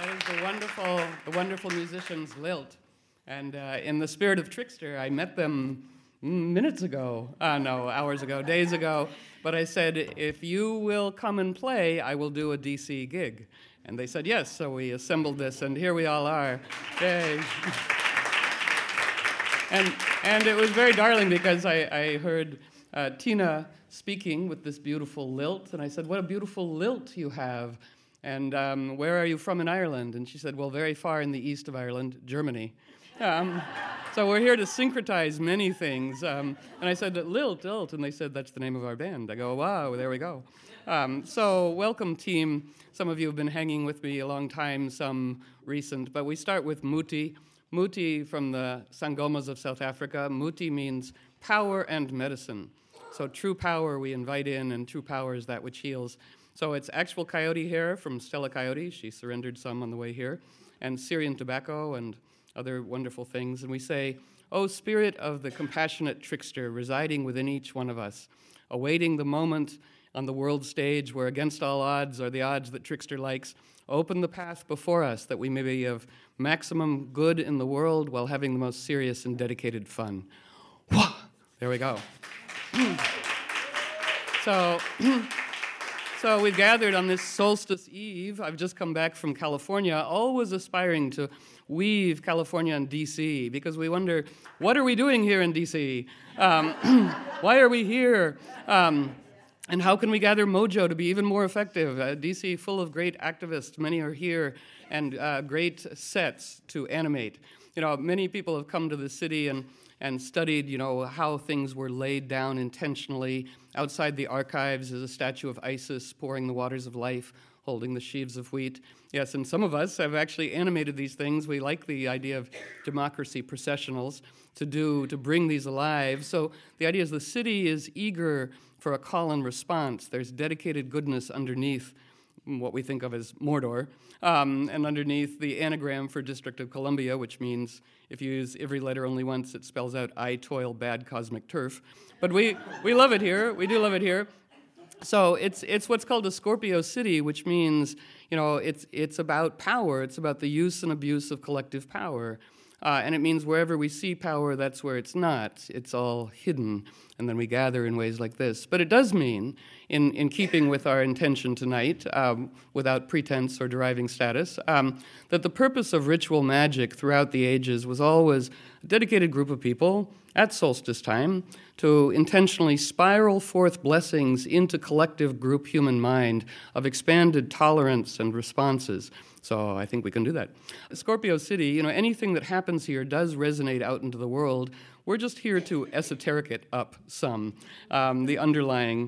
That is the wonderful musicians Lilt. And in the spirit of Trickster, I met them minutes ago. No, hours ago, days ago. But I said, if you will come and play, I will do a DC gig. And they said yes, so we assembled this, and here we all are. Yay. And it was very darling because I heard Tina speaking with this beautiful lilt, and I said, what a beautiful lilt you have. And where are you from in Ireland? And she said, well, very far in the east of Ireland, Germany. So we're here to syncretize many things. And I said, Lilt, and they said, that's the name of our band. I go, wow, there we go. So welcome, team. Some of you have been hanging with me a long time, some recent. But we start with Muti. Muti from the Sangomas of South Africa. Muti means power and medicine. So true power we invite in, and true power is that which heals. So it's actual coyote hair from Stella Coyote. She surrendered some on the way here. And Syrian tobacco and other wonderful things. And we say, O spirit of the compassionate trickster residing within each one of us, awaiting the moment on the world stage where against all odds are the odds that trickster likes, open the path before us that we may be of maximum good in the world while having the most serious and dedicated fun. Wah! There we go. So we've gathered on this solstice eve. I've just come back from California, always aspiring to weave California and D.C. because we wonder, what are we doing here in D.C.? Why are we here? And how can we gather mojo to be even more effective? D.C. full of great activists. Many are here, and great sets to animate. You know, many people have come to the city and studied, you know, how things were laid down intentionally. Outside the archives is a statue of Isis pouring the waters of life, holding the sheaves of wheat. Yes, and some of us have actually animated these things. We like the idea of democracy processionals to bring these alive. So the idea is the city is eager for a call and response. There's dedicated goodness underneath what we think of as Mordor, and underneath the anagram for District of Columbia, which means if you use every letter only once, it spells out I toil bad cosmic turf. But we love it here. We do love it here. So it's what's called a Scorpio city, which means, you know, it's about power. It's about the use and abuse of collective power. And it means wherever we see power, that's where it's not. It's all hidden, and then we gather in ways like this. But it does mean, in keeping with our intention tonight, without pretense or deriving status, that the purpose of ritual magic throughout the ages was always a dedicated group of people at solstice time to intentionally spiral forth blessings into collective group human mind of expanded tolerance and responses. So I think we can do that. Scorpio City, you know, anything that happens here does resonate out into the world. We're just here to esoteric it up some, the underlying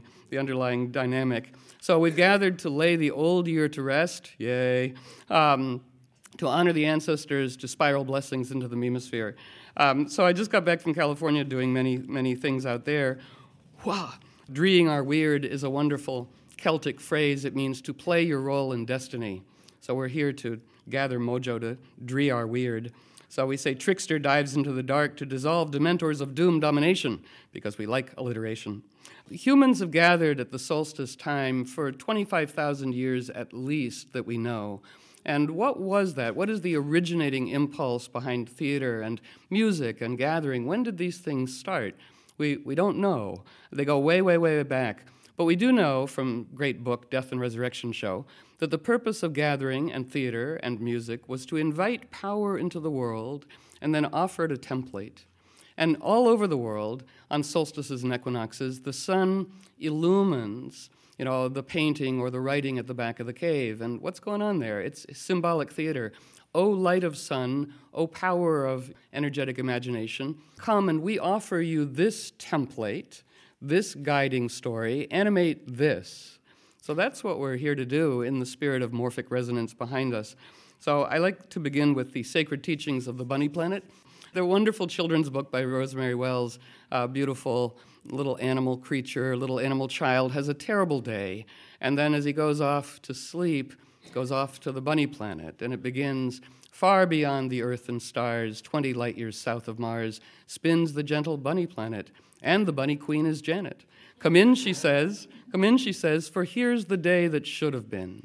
dynamic. So we've gathered to lay the old year to rest, yay, to honor the ancestors, to spiral blessings into the memosphere. So I just got back from California doing many things out there. Wow. Dreeing our weird is a wonderful Celtic phrase. It means to play your role in destiny. So we're here to gather mojo to dree our weird. So we say trickster dives into the dark to dissolve dementors of doom domination, because we like alliteration. Humans have gathered at the solstice time for 25,000 years at least that we know. And what was that? What is the originating impulse behind theater and music and gathering? When did these things start? We don't know. They go way, way, way back. But we do know from great book, Death and Resurrection Show, that the purpose of gathering and theater and music was to invite power into the world and then offer it a template. And all over the world, on solstices and equinoxes, the sun illumines, you know, the painting or the writing at the back of the cave. And what's going on there? It's symbolic theater. O light of sun, O power of energetic imagination, come and we offer you this template, this guiding story, animate this. So that's what we're here to do in the spirit of morphic resonance behind us. So I like to begin with the sacred teachings of the Bunny Planet. They're a wonderful children's book by Rosemary Wells. A beautiful little animal creature, little animal child has a terrible day. And then as he goes off to sleep, goes off to the Bunny Planet. And it begins far beyond the earth and stars, 20 light years south of Mars, spins the gentle Bunny Planet. And the Bunny Queen is Janet. Come in, she says, for here's the day that should have been.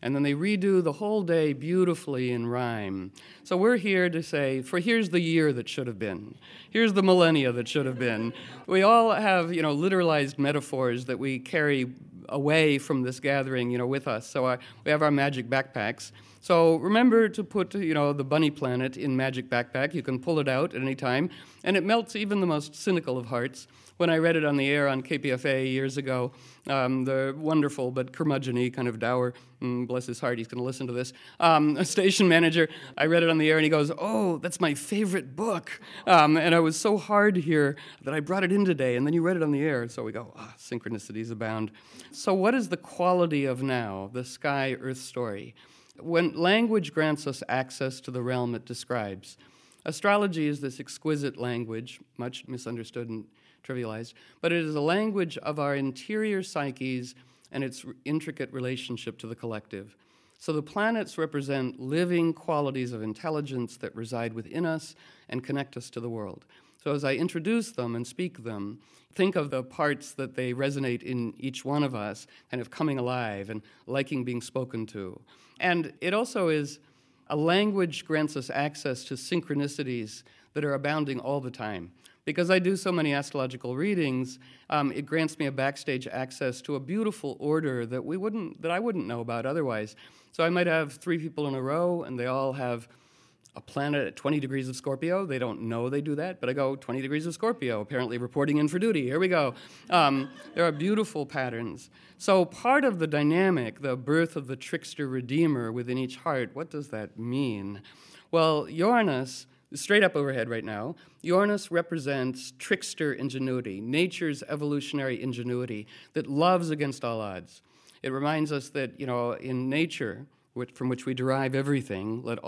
And then they redo the whole day beautifully in rhyme. So we're here to say, for here's the year that should have been. Here's the millennia that should have been. We all have, literalized metaphors that we carry away from this gathering, with us. So we have our magic backpacks. So remember to put, the bunny planet in magic backpack. You can pull it out at any time, and it melts even the most cynical of hearts. When I read it on the air on KPFA years ago, the wonderful but curmudgeon-y kind of dour, bless his heart, he's going to listen to this, a station manager, I read it on the air, and he goes, "Oh, that's my favorite book." And I was so hard here that I brought it in today, and then you read it on the air. So we go, synchronicities abound. So what is the quality of now, the sky-earth story? When language grants us access to the realm it describes, astrology is this exquisite language, much misunderstood and trivialized, but it is a language of our interior psyches and its intricate relationship to the collective. So the planets represent living qualities of intelligence that reside within us and connect us to the world. So as I introduce them and speak them, think of the parts that they resonate in each one of us, kind of coming alive and liking being spoken to. And it also is a language grants us access to synchronicities that are abounding all the time. Because I do so many astrological readings, it grants me a backstage access to a beautiful order that I wouldn't know about otherwise. So I might have 3 people in a row, and they all have a planet at 20 degrees of Scorpio. They don't know they do that, but I go 20 degrees of Scorpio, apparently reporting in for duty. Here we go. There are beautiful patterns. So part of the dynamic, the birth of the trickster redeemer within each heart, what does that mean? Well, Uranus, straight up overhead right now, Uranus represents trickster ingenuity, nature's evolutionary ingenuity that loves against all odds. It reminds us that, in nature, from which we derive everything, let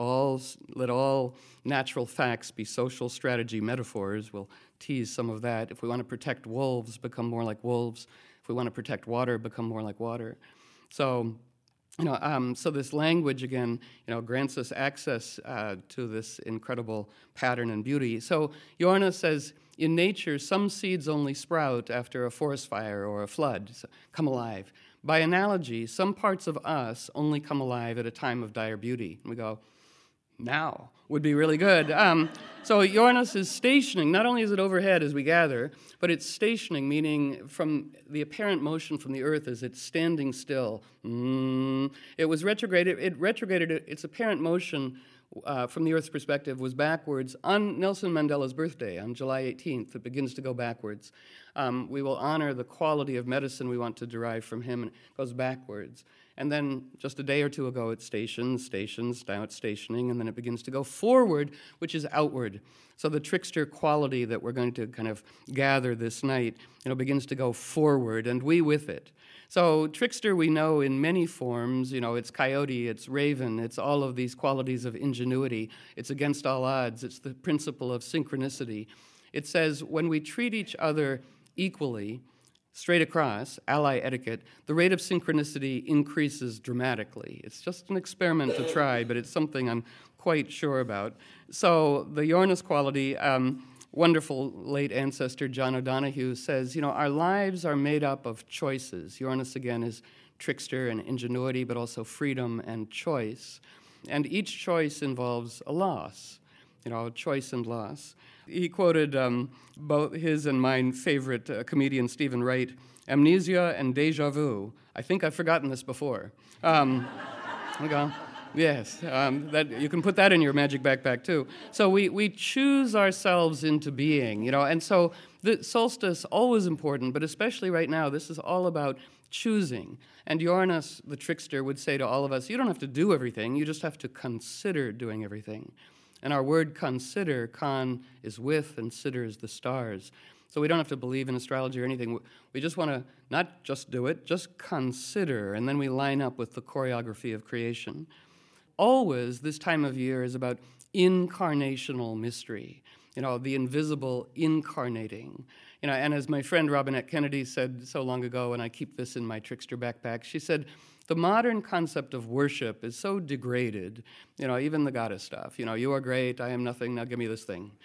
all natural facts be social strategy metaphors. We'll tease some of that. If we want to protect wolves, become more like wolves. If we want to protect water, become more like water. So this language, again, grants us access to this incredible pattern and beauty. So Uranus says, in nature, some seeds only sprout after a forest fire or a flood, so come alive. By analogy, some parts of us only come alive at a time of dire beauty. And we go, now would be really good. So Uranus is stationing. Not only is it overhead as we gather, but it's stationing, meaning from the apparent motion from the Earth as it's standing still. It was retrograded. It retrograded its apparent motion from the Earth's perspective was backwards on Nelson Mandela's birthday, on July 18th. It begins to go backwards. We will honor the quality of medicine we want to derive from him, and it goes backwards. And then just a day or two ago, it stations, now it's stationing, and then it begins to go forward, which is outward. So the trickster quality that we're going to kind of gather this night, begins to go forward, and we with it. So trickster we know in many forms, it's coyote, it's raven, it's all of these qualities of ingenuity. It's against all odds. It's the principle of synchronicity. It says when we treat each other equally, straight across, ally etiquette, the rate of synchronicity increases dramatically. It's just an experiment to try, but it's something I'm quite sure about. So the Uranus quality, wonderful late ancestor John O'Donohue says, our lives are made up of choices. Uranus, again, is trickster and ingenuity, but also freedom and choice. And each choice involves a loss, choice and loss. He quoted both his and my favorite comedian, Stephen Wright, amnesia and deja vu. I think I've forgotten this before. Okay. Yes, that you can put that in your magic backpack too. So we choose ourselves into being, and so the solstice, always important, but especially right now, this is all about choosing. And Uranus, the trickster, would say to all of us, you don't have to do everything, you just have to consider doing everything. And our word consider, con is with and sitter is the stars. So we don't have to believe in astrology or anything. We just want to not just do it, just consider, and then we line up with the choreography of creation. Always, this time of year is about incarnational mystery, the invisible incarnating. And as my friend Robinette Kennedy said so long ago, and I keep this in my trickster backpack, she said, the modern concept of worship is so degraded, even the goddess stuff. You are great, I am nothing, now give me this thing.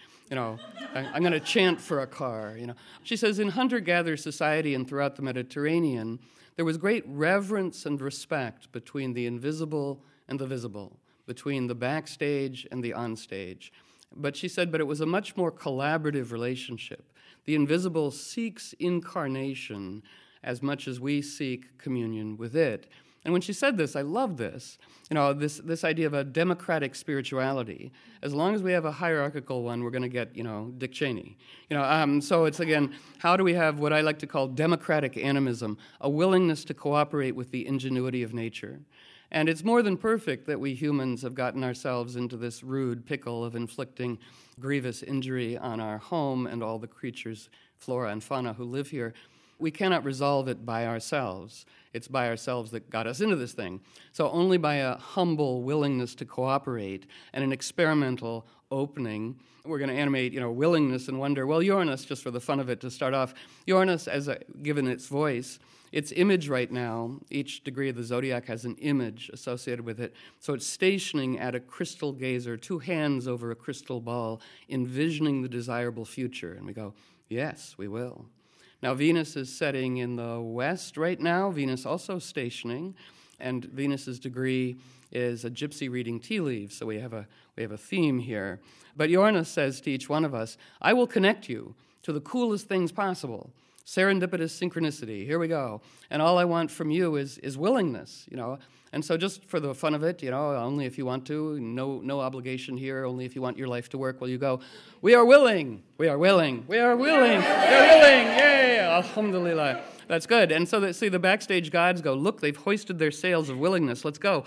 I'm going to chant for a car. She says, in hunter-gatherer society and throughout the Mediterranean, there was great reverence and respect between the invisible and the visible, between the backstage and the onstage. But she said, but it was a much more collaborative relationship. The invisible seeks incarnation as much as we seek communion with it. And when she said this, I love this. This idea of a democratic spirituality. As long as we have a hierarchical one, we're going to get, Dick Cheney. So it's, again, how do we have what I like to call democratic animism, a willingness to cooperate with the ingenuity of nature? And it's more than perfect that we humans have gotten ourselves into this rude pickle of inflicting grievous injury on our home and all the creatures, flora and fauna, who live here. We cannot resolve it by ourselves. It's by ourselves that got us into this thing. So only by a humble willingness to cooperate and an experimental opening, we're going to animate, willingness and wonder. Well, Uranus, just for the fun of it to start off, Uranus, given its voice, its image right now, each degree of the zodiac has an image associated with it. So it's stationing at a crystal gazer, two hands over a crystal ball, envisioning the desirable future. And we go, yes, we will. Now, Venus is setting in the west right now, Venus also stationing, and Venus's degree is a gypsy reading tea leaves, so we have a theme here. But Uranus says to each one of us, I will connect you to the coolest things possible. Serendipitous synchronicity, here we go. And all I want from you is willingness, And so just for the fun of it, only if you want to, no obligation here, only if you want your life to work, will you go, we are willing, we are willing, we are willing, we are willing, yay, alhamdulillah. That's good. And so the backstage gods go, look, they've hoisted their sails of willingness, let's go.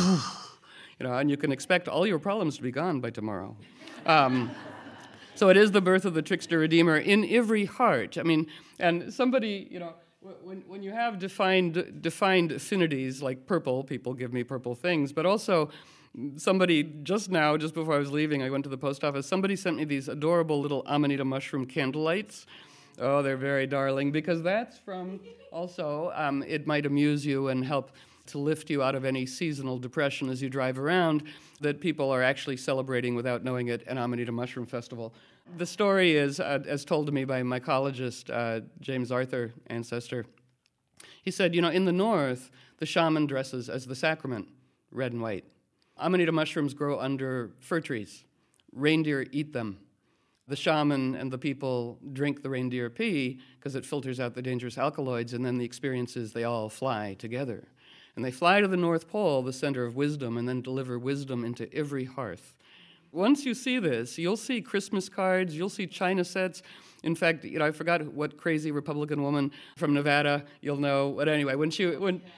And you can expect all your problems to be gone by tomorrow. So it is the birth of the trickster redeemer in every heart. And somebody, when you have defined affinities like purple, people give me purple things, but also somebody just before I was leaving, I went to the post office, somebody sent me these adorable little Amanita mushroom candlelights. Oh, they're very darling, because that's from also, it might amuse you and help to lift you out of any seasonal depression as you drive around, that people are actually celebrating without knowing it an Amanita Mushroom Festival. The story is, as told to me by mycologist James Arthur, ancestor, he said, in the north, the shaman dresses as the sacrament, red and white. Amanita mushrooms grow under fir trees. Reindeer eat them. The shaman and the people drink the reindeer pee because it filters out the dangerous alkaloids, and then the experience is they all fly together. And they fly to the North Pole, the center of wisdom, and then deliver wisdom into every hearth. Once you see this, you'll see Christmas cards, you'll see china sets. In fact, I forgot what crazy Republican woman from Nevada, you'll know. But anyway, when she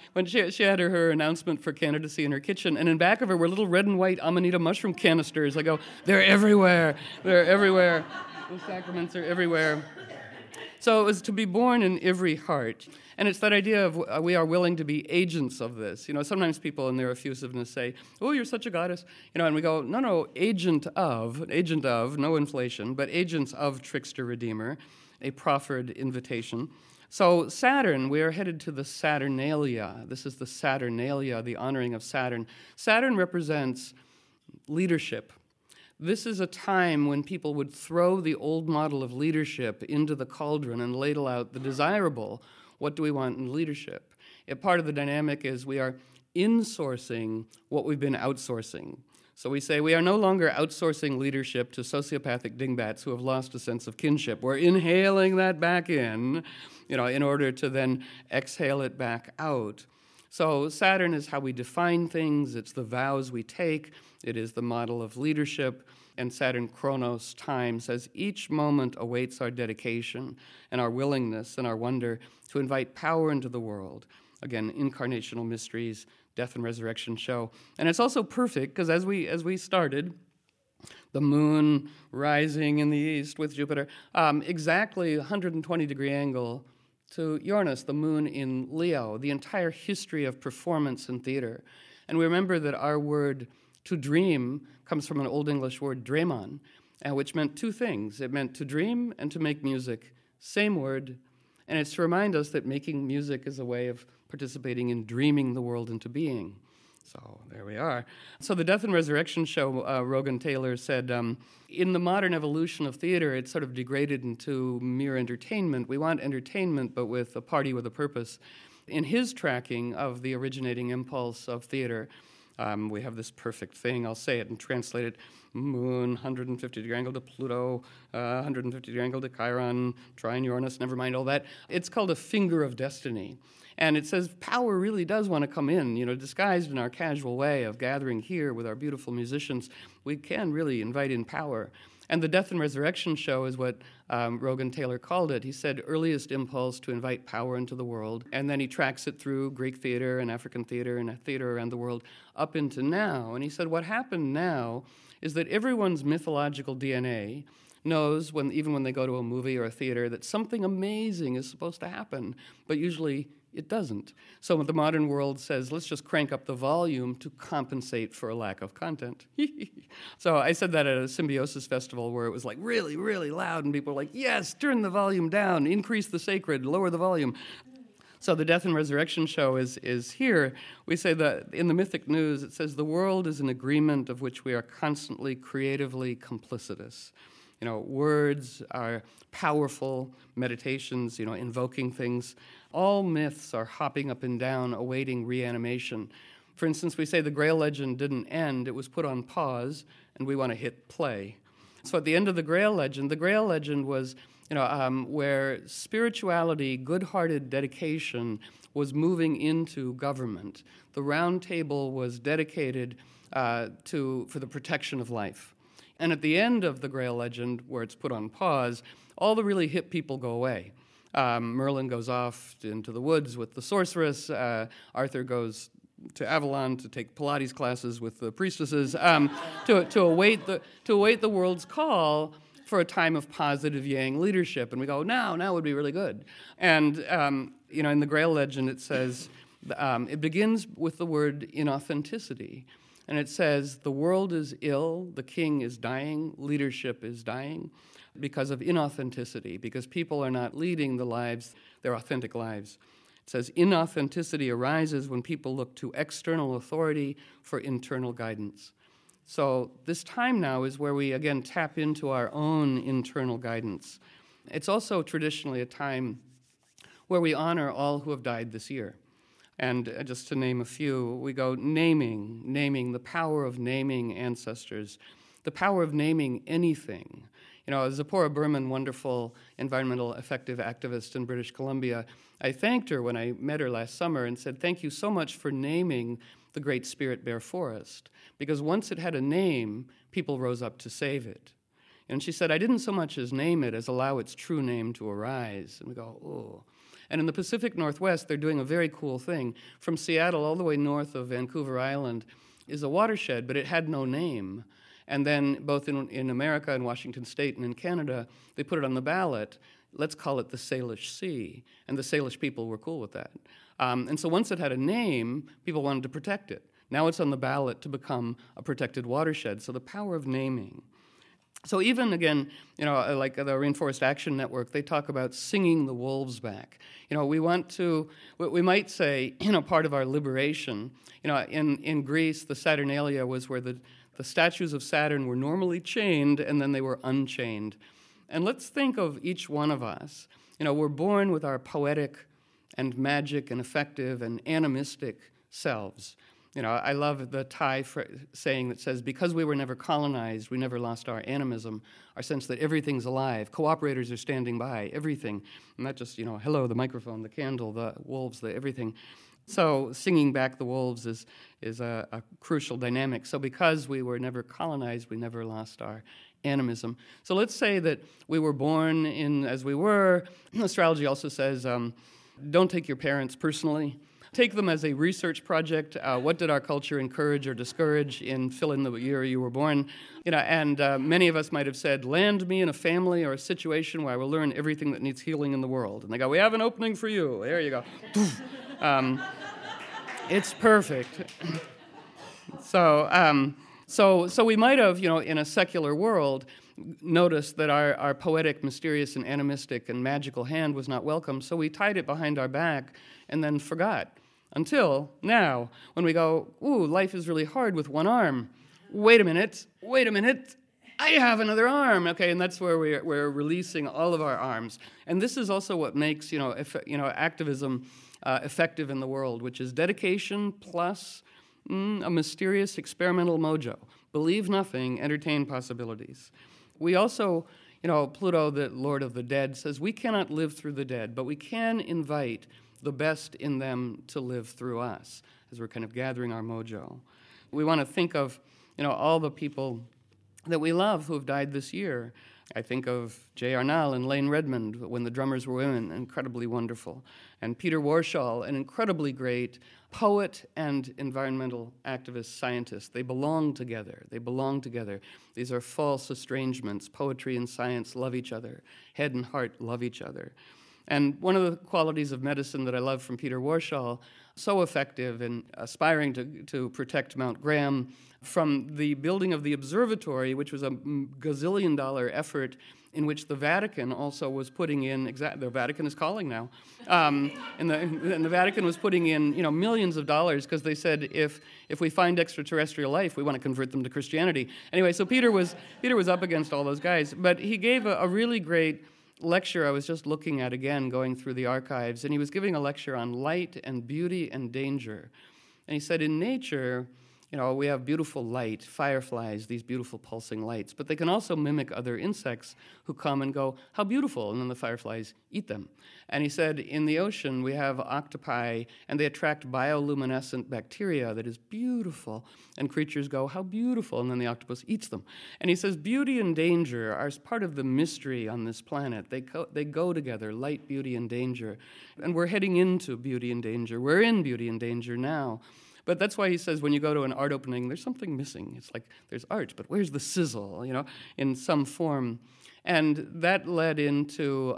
had her announcement for candidacy in her kitchen, and in back of her were little red and white Amanita mushroom canisters. I go, they're everywhere. They're everywhere. The sacraments are everywhere. So it was to be born in every heart. And it's that idea of we are willing to be agents of this. Sometimes people in their effusiveness say, oh, you're such a goddess. And we go, no, agent of, no inflation, but agents of trickster redeemer, a proffered invitation. So Saturn, we are headed to the Saturnalia. This is the Saturnalia, the honoring of Saturn. Saturn represents leadership. This is a time when people would throw the old model of leadership into the cauldron and ladle out the desirable. What do we want in leadership? Part of the dynamic is we are insourcing what we've been outsourcing. So we say we are no longer outsourcing leadership to sociopathic dingbats who have lost a sense of kinship. We're inhaling that back in order to then exhale it back out. So Saturn is how we define things. It's the vows we take. It is the model of leadership. And Saturn Chronos, time, says each moment awaits our dedication and our willingness and our wonder to invite power into the world. Again, incarnational mysteries, death and resurrection show. And it's also perfect because as we started, the moon rising in the east with Jupiter, exactly 120-degree angle to Uranus, the moon in Leo, the entire history of performance and theater. And we remember that our word to dream comes from an Old English word, draimon, which meant two things. It meant to dream and to make music. Same word. And it's to remind us that making music is a way of participating in dreaming the world into being. So there we are. So the Death and Resurrection show, Rogan Taylor said, in the modern evolution of theater, it's sort of degraded into mere entertainment. We want entertainment, but with a party with a purpose. in his tracking of the originating impulse of theater, we have this perfect thing. I'll say it and translate it. Moon, 150-degree angle to Pluto, 150-degree angle to Chiron, trine Uranus, never mind all that. It's called a finger of destiny. And it says power really does want to come in, disguised in our casual way of gathering here with our beautiful musicians. We can really invite in power. And the Death and Resurrection show is what Rogan Taylor called it. He said, earliest impulse to invite power into the world. And then he tracks it through Greek theater and African theater and theater around the world up into now. And he said, what happened now is that everyone's mythological DNA knows, even when they go to a movie or a theater, that something amazing is supposed to happen, but usually it doesn't. So the modern world says, let's just crank up the volume to compensate for a lack of content. So I said that at a Symbiosis festival where it was like really, really loud, and people were like, yes, turn the volume down, increase the sacred, lower the volume. So the Death and Resurrection show is here. We say that in the Mythic News, it says, the world is an agreement of which we are constantly creatively complicitous. Words are powerful, meditations, invoking things. All myths are hopping up and down, awaiting reanimation. For instance, we say the Grail legend didn't end, it was put on pause, and we want to hit play. So at the end of the Grail legend was, where spirituality, good-hearted dedication was moving into government. The Round Table was dedicated for the protection of life. And at the end of the Grail legend, where it's put on pause, all the really hip people go away. Merlin goes off into the woods with the sorceress. Arthur goes to Avalon to take Pilates classes with the priestesses to await the world's call for a time of positive Yang leadership. And we go, now would be really good. And in the Grail legend, it says it begins with the word inauthenticity. And it says, the world is ill, the king is dying, leadership is dying because of inauthenticity, because people are not leading their authentic lives. It says, inauthenticity arises when people look to external authority for internal guidance. So this time now is where we, again, tap into our own internal guidance. It's also traditionally a time where we honor all who have died this year. And just to name a few, we go naming, the power of naming ancestors, the power of naming anything. Zipporah Berman, wonderful environmental effective activist in British Columbia, I thanked her when I met her last summer and said, thank you so much for naming the Great Spirit Bear Forest, because once it had a name, people rose up to save it. And she said, I didn't so much as name it as allow its true name to arise. And we go, oh. And in the Pacific Northwest, they're doing a very cool thing. From Seattle all the way north of Vancouver Island is a watershed, but it had no name. And then both in America and Washington State and in Canada, they put it on the ballot. Let's call it the Salish Sea. And the Salish people were cool with that. And so once it had a name, people wanted to protect it. Now it's on the ballot to become a protected watershed. So the power of naming. So even, again, like the Rainforest Action Network, they talk about singing the wolves back. We might say, part of our liberation, in Greece, the Saturnalia was where the statues of Saturn were normally chained and then they were unchained. And let's think of each one of us. We're born with our poetic and magic and effective and animistic selves. I love the Thai saying that says, because we were never colonized, we never lost our animism, our sense that everything's alive. Cooperators are standing by, everything. And not just, hello, the microphone, the candle, the wolves, the everything. So singing back the wolves is a crucial dynamic. So because we were never colonized, we never lost our animism. So let's say that we were born as we were. Astrology also says, don't take your parents personally. Take them as a research project. What did our culture encourage or discourage in fill in the year you were born? And many of us might have said, land me in a family or a situation where I will learn everything that needs healing in the world. And they go, we have an opening for you. There you go. It's perfect. So we might have, in a secular world, noticed that our poetic, mysterious, and animistic and magical hand was not welcome, so we tied it behind our back and then forgot. Until now, when we go, ooh, life is really hard with one arm. Wait a minute, I have another arm. Okay, and that's where we're releasing all of our arms. And this is also what makes, activism effective in the world, which is dedication plus a mysterious experimental mojo. Believe nothing, entertain possibilities. We also, Pluto, the Lord of the Dead, says we cannot live through the dead, but we can invite the best in them to live through us as we're kind of gathering our mojo. We want to think of, all the people that we love who have died this year. I think of Jay Arnall and Lane Redmond when the drummers were women, incredibly wonderful. And Peter Warshall, an incredibly great poet and environmental activist scientist. They belong together. These are false estrangements. Poetry and science love each other. Head and heart love each other. And one of the qualities of medicine that I love from Peter Warshall, so effective in aspiring to protect Mount Graham from the building of the observatory, which was a gazillion-dollar effort in which the Vatican also was putting in, the Vatican is calling now, and the Vatican was putting in millions of dollars because they said if we find extraterrestrial life, we want to convert them to Christianity. Anyway, so Peter was up against all those guys, but he gave a really great lecture I was just looking at again, going through the archives, and he was giving a lecture on light and beauty and danger. And he said, in nature, we have beautiful light, fireflies, these beautiful pulsing lights, but they can also mimic other insects who come and go, how beautiful, and then the fireflies eat them. And he said, in the ocean, we have octopi, and they attract bioluminescent bacteria that is beautiful, and creatures go, how beautiful, and then the octopus eats them. And he says, beauty and danger are part of the mystery on this planet. They go together, light, beauty, and danger. And we're heading into beauty and danger. We're in beauty and danger now. But that's why he says when you go to an art opening, there's something missing. It's like there's art, but where's the sizzle, in some form? And that led into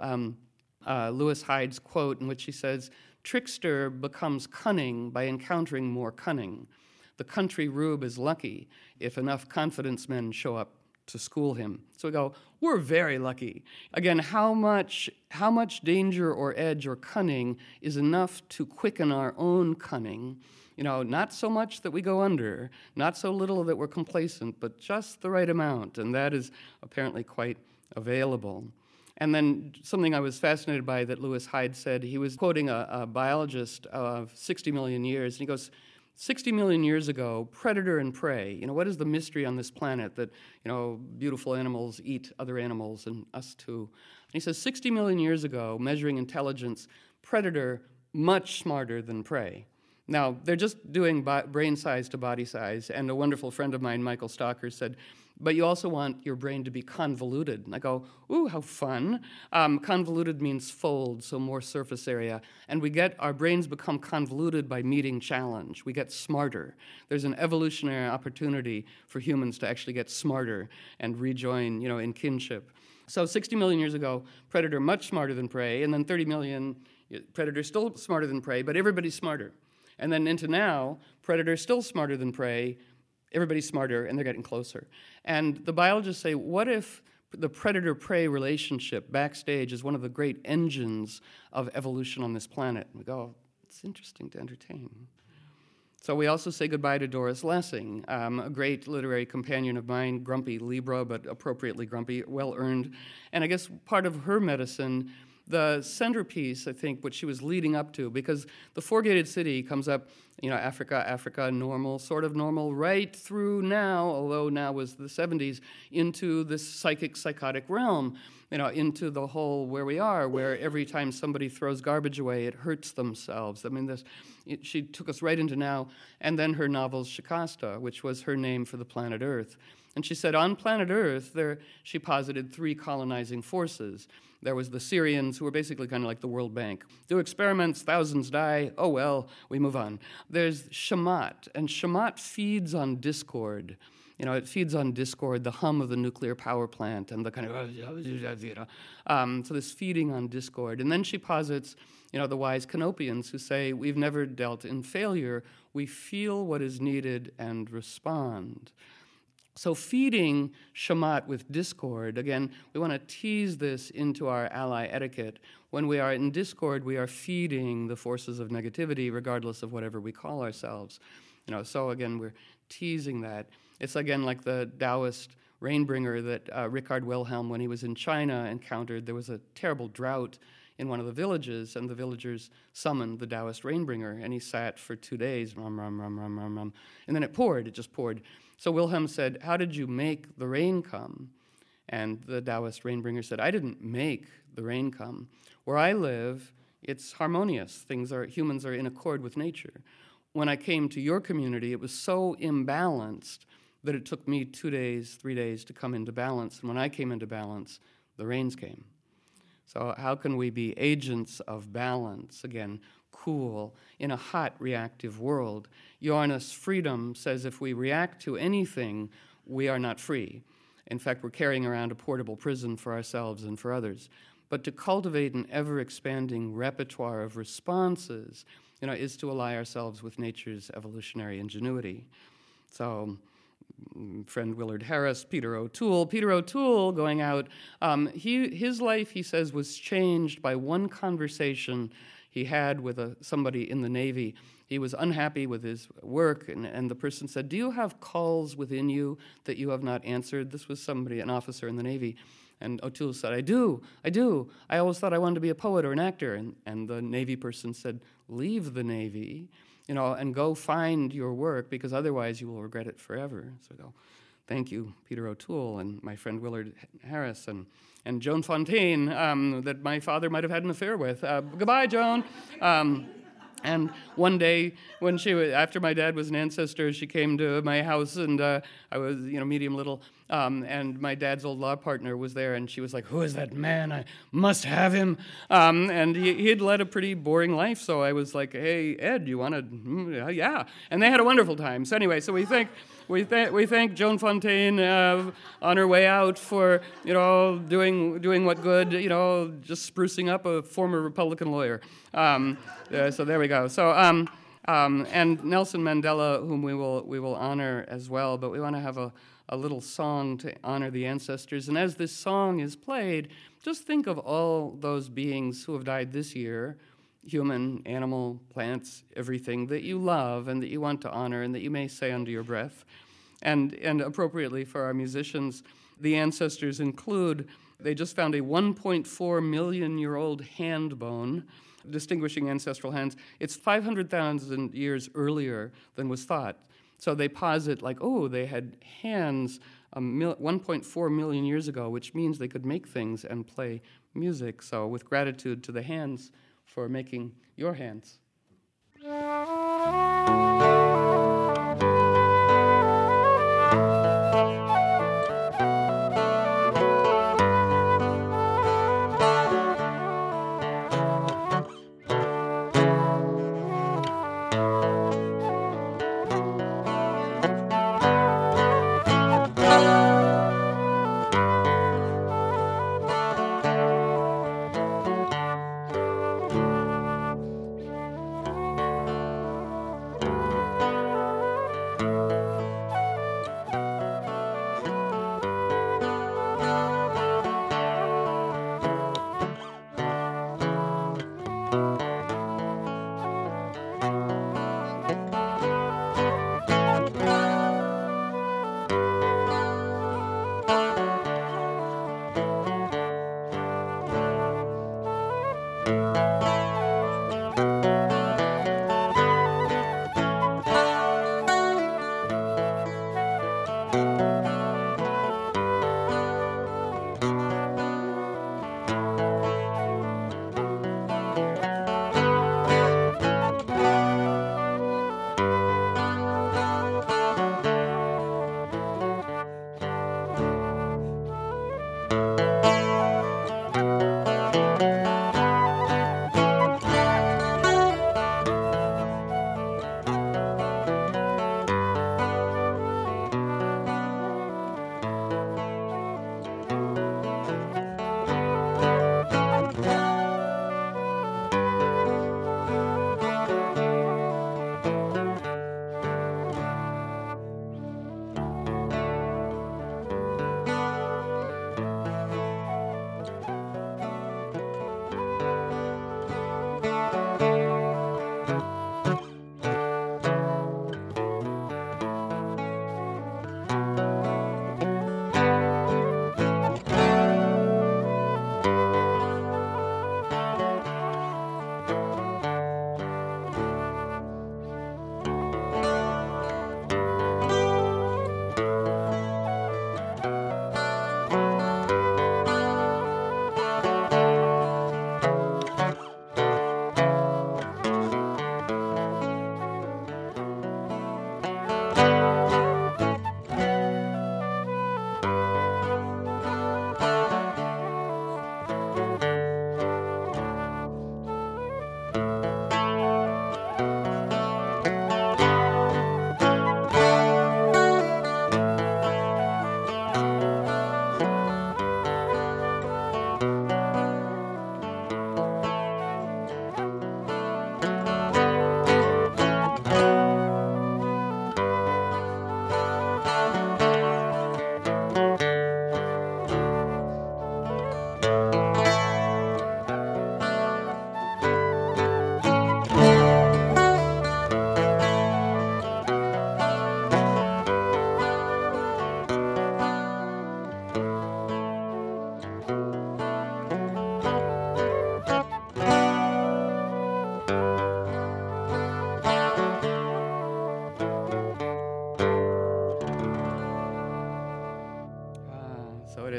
Lewis Hyde's quote in which he says, trickster becomes cunning by encountering more cunning. The country rube is lucky if enough confidence men show up to school him. So we go, we're very lucky. Again, how much danger or edge or cunning is enough to quicken our own cunning? Not so much that we go under, not so little that we're complacent, but just the right amount, and that is apparently quite available. And then something I was fascinated by that Lewis Hyde said, he was quoting a biologist of 60 million years, and he goes, 60 million years ago, predator and prey, what is the mystery on this planet that, beautiful animals eat other animals and us too? And he says 60 million years ago, measuring intelligence, predator much smarter than prey. Now, they're just doing brain size to body size, and a wonderful friend of mine, Michael Stalker, said, but you also want your brain to be convoluted. And I go, ooh, how fun. Convoluted means fold, so more surface area. And our brains become convoluted by meeting challenge. We get smarter. There's an evolutionary opportunity for humans to actually get smarter and rejoin, in kinship. So 60 million years ago, predator much smarter than prey, and then 30 million, predator still smarter than prey, but everybody's smarter. And then into now, predator still smarter than prey, everybody's smarter, and they're getting closer. And the biologists say, what if the predator-prey relationship backstage is one of the great engines of evolution on this planet? And we go, it's interesting to entertain. So we also say goodbye to Doris Lessing, a great literary companion of mine, grumpy Libra, but appropriately grumpy, well-earned. And I guess part of her medicine, the centerpiece, I think, what she was leading up to, because the Four-Gated City comes up, Africa, normal, sort of normal, right through now, although now was the 70s, into this psychotic realm, into the whole where we are, where every time somebody throws garbage away, it hurts themselves. She took us right into now, and then her novel Shikasta, which was her name for the planet Earth. And she said on planet Earth, she posited 3 colonizing forces. There was the Syrians, who were basically kind of like the World Bank. Do experiments, thousands die, oh well, we move on. There's Shamat, and Shamat feeds on discord. It feeds on discord, the hum of the nuclear power plant, and the kind of, so this feeding on discord. And then she posits, the wise Canopians who say, we've never dealt in failure, we feel what is needed and respond. So feeding Shamat with discord, again, we want to tease this into our ally etiquette. When we are in discord, we are feeding the forces of negativity, regardless of whatever we call ourselves. So again, we're teasing that. It's again like the Taoist rainbringer that Richard Wilhelm, when he was in China, encountered. There was a terrible drought in one of the villages, and the villagers summoned the Taoist rainbringer, and he sat for 2 days, rum, rum, rum, rum, rum, rum, and then it just poured. So Wilhelm said, "How did you make the rain come?" And the Taoist rainbringer said, "I didn't make the rain come. Where I live, it's harmonious. Humans are in accord with nature. When I came to your community, it was so imbalanced that it took me 2 days, 3 days to come into balance. And when I came into balance, the rains came." So how can we be agents of balance? Again, cool, in a hot, reactive world. Johannes Freedom says if we react to anything, we are not free. In fact, we're carrying around a portable prison for ourselves and for others. But to cultivate an ever-expanding repertoire of responses, is to ally ourselves with nature's evolutionary ingenuity. So, friend Willard Harris, Peter O'Toole going out, his life, he says, was changed by one conversation he had with somebody in the Navy. He was unhappy with his work, and the person said, "Do you have calls within you that you have not answered?" This was an officer in the Navy. And O'Toole said, I do. I always thought I wanted to be a poet or an actor." And the Navy person said, "Leave the Navy, and go find your work, because otherwise you will regret it forever." So I go, thank you, Peter O'Toole, and my friend Willard Harris, and Joan Fontaine, that my father might have had an affair with. Goodbye, Joan. And one day, when after my dad was an ancestor, she came to my house, and I was, medium little, and my dad's old law partner was there, and she was like, "Who is that man? I must have him." And he had led a pretty boring life, so I was like, "Hey, Ed, you want to?" Yeah. And they had a wonderful time. So anyway, we thank Joan Fontaine on her way out for doing what good, just sprucing up a former Republican lawyer. So there we go. So and Nelson Mandela, whom we will honor as well, but we want to have a little song to honor the ancestors. And as this song is played, just think of all those beings who have died this year, human, animal, plants, everything that you love and that you want to honor and that you may say under your breath. And appropriately for our musicians, the ancestors include, they just found a 1.4 million-year-old hand bone, distinguishing ancestral hands. It's 500,000 years earlier than was thought. So they posit they had hands 1.4 million years ago, which means they could make things and play music. So with gratitude to the hands for making your hands.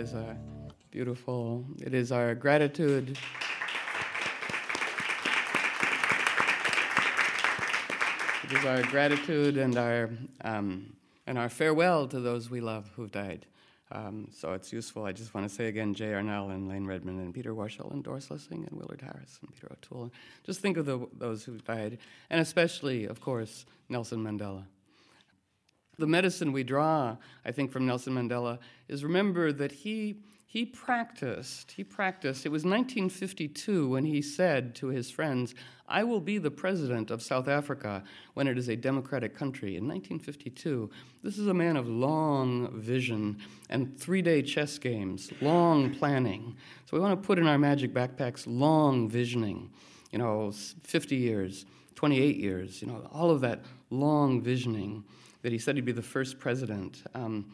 is beautiful. It is our gratitude. It is our gratitude and our farewell to those we love who've died. So it's useful. I just want to say again, Jay Arnall and Lane Redmond and Peter Warshall and Doris Lessing and Willard Harris and Peter O'Toole. Just think of those who died, and especially, of course, Nelson Mandela. The medicine we draw, I think, from Nelson Mandela is remember that he practiced. It was 1952 when he said to his friends, "I will be the president of South Africa when it is a democratic country." In 1952, this is a man of long vision and 3-day chess games, long planning. So we want to put in our magic backpacks long visioning, 50 years, 28 years, all of that long visioning that he said he'd be the first president.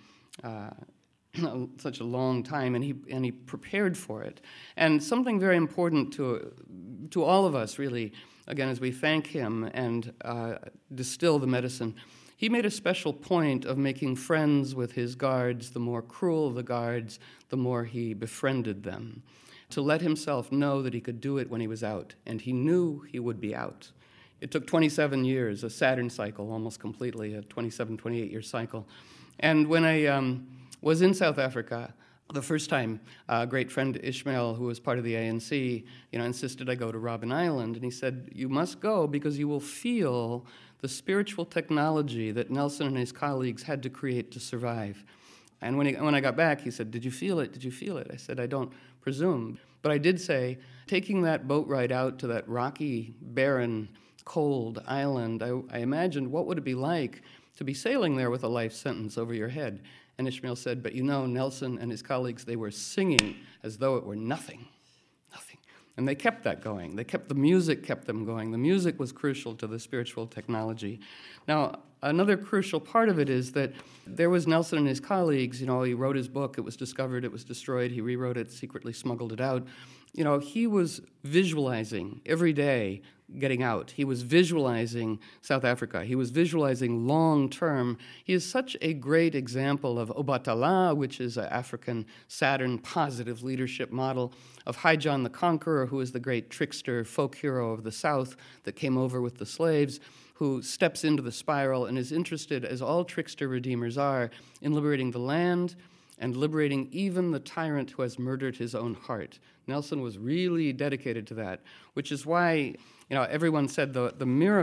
Such a long time, and he prepared for it. And something very important to all of us, really, again, as we thank him and distill the medicine, he made a special point of making friends with his guards. The more cruel the guards, the more he befriended them, to let himself know that he could do it when he was out, and he knew he would be out. It took 27 years, a Saturn cycle almost completely, a 27, 28-year cycle. And when I was in South Africa the first time, a great friend, Ishmael, who was part of the ANC, insisted I go to Robben Island. And he said, "You must go because you will feel the spiritual technology that Nelson and his colleagues had to create to survive." And when I got back, he said, "Did you feel it? Did you feel it?" I said, "I don't presume." But I did say, taking that boat ride out to that rocky, barren, cold island, I imagined what would it be like to be sailing there with a life sentence over your head. And Ishmael said, "But Nelson and his colleagues, they were singing as though it were nothing. And they kept that going. The music kept them going. The music was crucial to the spiritual technology. Now, another crucial part of it is that there was Nelson and his colleagues. He wrote his book. It was discovered. It was destroyed. He rewrote it, secretly smuggled it out. He was visualizing every day getting out. He was visualizing South Africa. He was visualizing long-term. He is such a great example of Obatala, which is an African Saturn positive leadership model, of High John the Conqueror, who is the great trickster folk hero of the South that came over with the slaves, who steps into the spiral and is interested, as all trickster redeemers are, in liberating the land and liberating even the tyrant who has murdered his own heart. Nelson was really dedicated to that, which is why everyone said the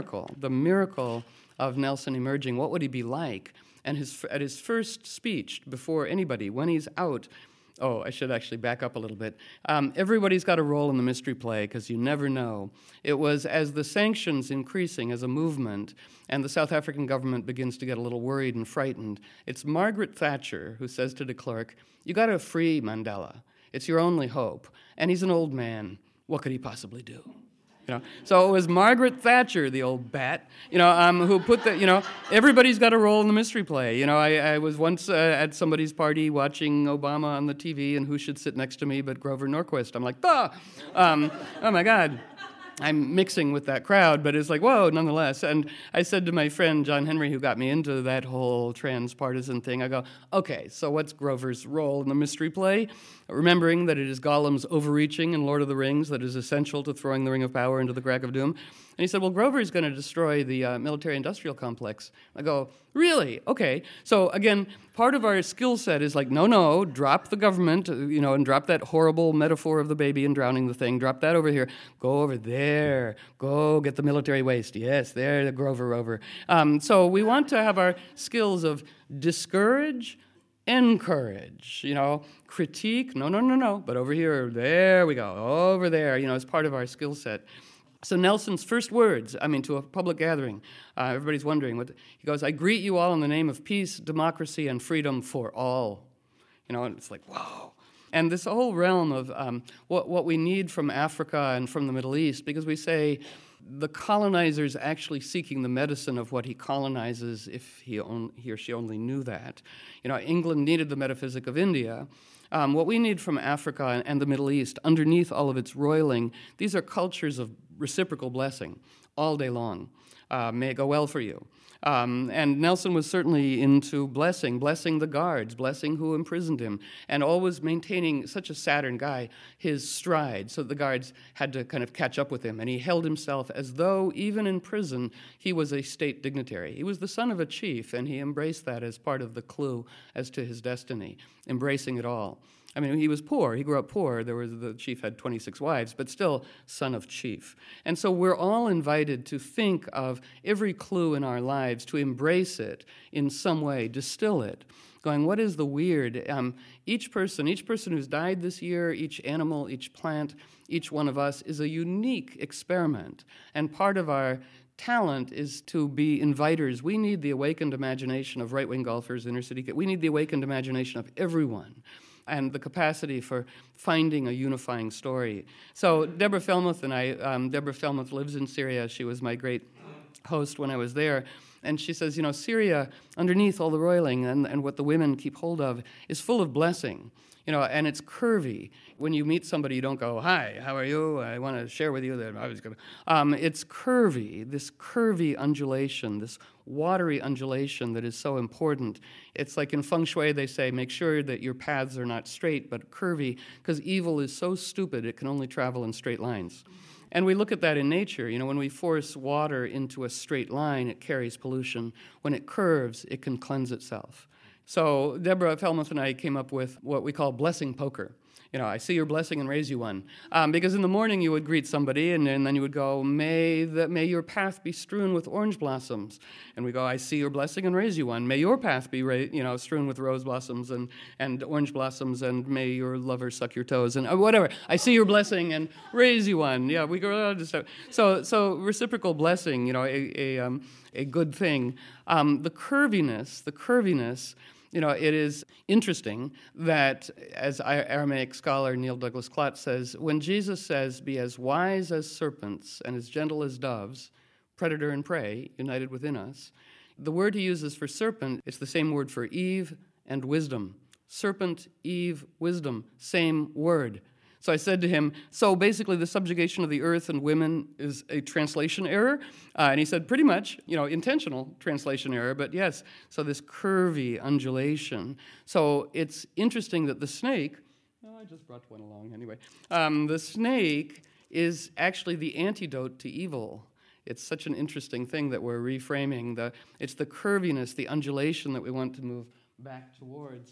miracle of Nelson emerging, what would he be like? And at his first speech before anybody, when he's out, I should actually back up a little bit. Everybody's got a role in the mystery play because you never know. It was as the sanctions increasing as a movement and the South African government begins to get a little worried and frightened, it's Margaret Thatcher who says to de Klerk, "You got to free Mandela. It's your only hope. And he's an old man. What could he possibly do?" So it was Margaret Thatcher, the old bat, who put everybody's got a role in the mystery play. I was once at somebody's party watching Obama on the TV, and who should sit next to me but Grover Norquist. I'm like, oh my God. I'm mixing with that crowd, but it's like, whoa, nonetheless. And I said to my friend, John Henry, who got me into that whole transpartisan thing, I go, okay, so what's Grover's role in the mystery play? Remembering that it is Gollum's overreaching in Lord of the Rings that is essential to throwing the Ring of Power into the crack of doom. And he said, well, Grover's going to destroy the military-industrial complex. I go, really? Okay. So again, part of our skill set is like, no, drop the government, and drop that horrible metaphor of the baby and drowning the thing. Drop that over here. Go over there. Go get the military waste. Yes, there, the Grover Rover. So we want to have our skills of discourage, encourage, critique. No. But over here, there we go. Over there, as part of our skill set. So Nelson's first words, to a public gathering, everybody's wondering, he goes, "I greet you all in the name of peace, democracy, and freedom for all." And it's like, whoa. And this whole realm of what we need from Africa and from the Middle East, because we say the colonizer's actually seeking the medicine of what he colonizes if he or she only knew that. England needed the metaphysic of India. What we need from Africa and the Middle East, underneath all of its roiling, these are cultures of reciprocal blessing all day long. May it go well for you. And Nelson was certainly into blessing the guards, blessing who imprisoned him, and always maintaining, such a Saturn guy, his stride, so the guards had to kind of catch up with him. And he held himself as though, even in prison, he was a state dignitary. He was the son of a chief, and he embraced that as part of the clue as to his destiny, embracing it all. I mean, he was poor. He grew up poor. The chief had 26 wives, but still son of chief. And so we're all invited to think of every clue in our lives, to embrace it in some way, distill it, going, what is the weird? Each person who's died this year, each animal, each plant, each one of us is a unique experiment. And part of our talent is to be inviters. We need the awakened imagination of right-wing golfers, inner city kids. We need the awakened imagination of everyone, and the capacity for finding a unifying story. So Deborah Felmuth and I, Deborah Felmuth lives in Syria. She was my great host when I was there. And she says, Syria, underneath all the roiling and what the women keep hold of, is full of blessing. And it's curvy. When you meet somebody, you don't go, "Hi, how are you? I want to share with you that I was going to." It's curvy, this curvy undulation, this watery undulation that is so important. It's like in feng shui, they say, make sure that your paths are not straight but curvy, because evil is so stupid it can only travel in straight lines. And we look at that in nature. When we force water into a straight line, it carries pollution. When it curves, it can cleanse itself. So Deborah Felmuth and I came up with what we call blessing poker. I see your blessing and raise you one. Because in the morning you would greet somebody, and then you would go, may your path be strewn with orange blossoms. And we go, I see your blessing and raise you one. May your path be strewn with rose blossoms and orange blossoms, and may your lover suck your toes, and whatever. I see your blessing and raise you one. Yeah, we go, so reciprocal blessing, a good thing. The curviness, it is interesting that, as Aramaic scholar Neil Douglas Klotz says, when Jesus says, be as wise as serpents and as gentle as doves, predator and prey united within us, the word he uses for serpent is the same word for Eve and wisdom. Serpent, Eve, wisdom, same word. So I said to him, so basically the subjugation of the earth and women is a translation error? And he said, pretty much, intentional translation error, but yes, so this curvy undulation. So it's interesting that the snake, I just brought one along anyway, the snake is actually the antidote to evil. It's such an interesting thing that we're reframing. It's the curviness, the undulation that we want to move back towards.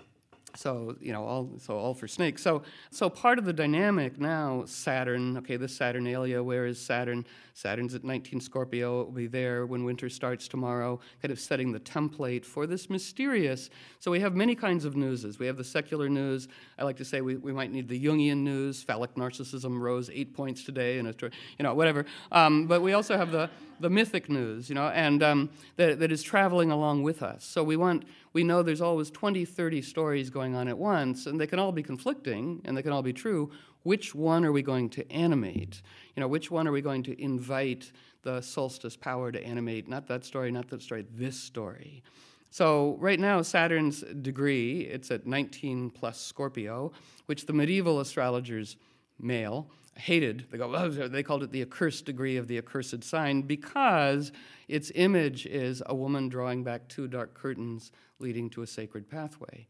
So, all for snakes. So part of the dynamic now, Saturn, the Saturnalia, where is Saturn? Saturn's at 19 Scorpio. It will be there when winter starts tomorrow, kind of setting the template for this mysterious. So we have many kinds of newses. We have the secular news. I like to say we might need the Jungian news. Phallic narcissism rose 8 points today, and whatever. But we also have the mythic news, and that is traveling along with us. So we know there's always 20, 30 stories going on at once, and they can all be conflicting, and they can all be true. Which one are we going to animate? Which one are we going to invite the solstice power to animate? Not that story, this story. So right now, Saturn's degree, it's at 19 plus Scorpio, which the medieval astrologers, male, hated. They called it the accursed degree of the accursed sign, because its image is a woman drawing back 2 dark curtains leading to a sacred pathway.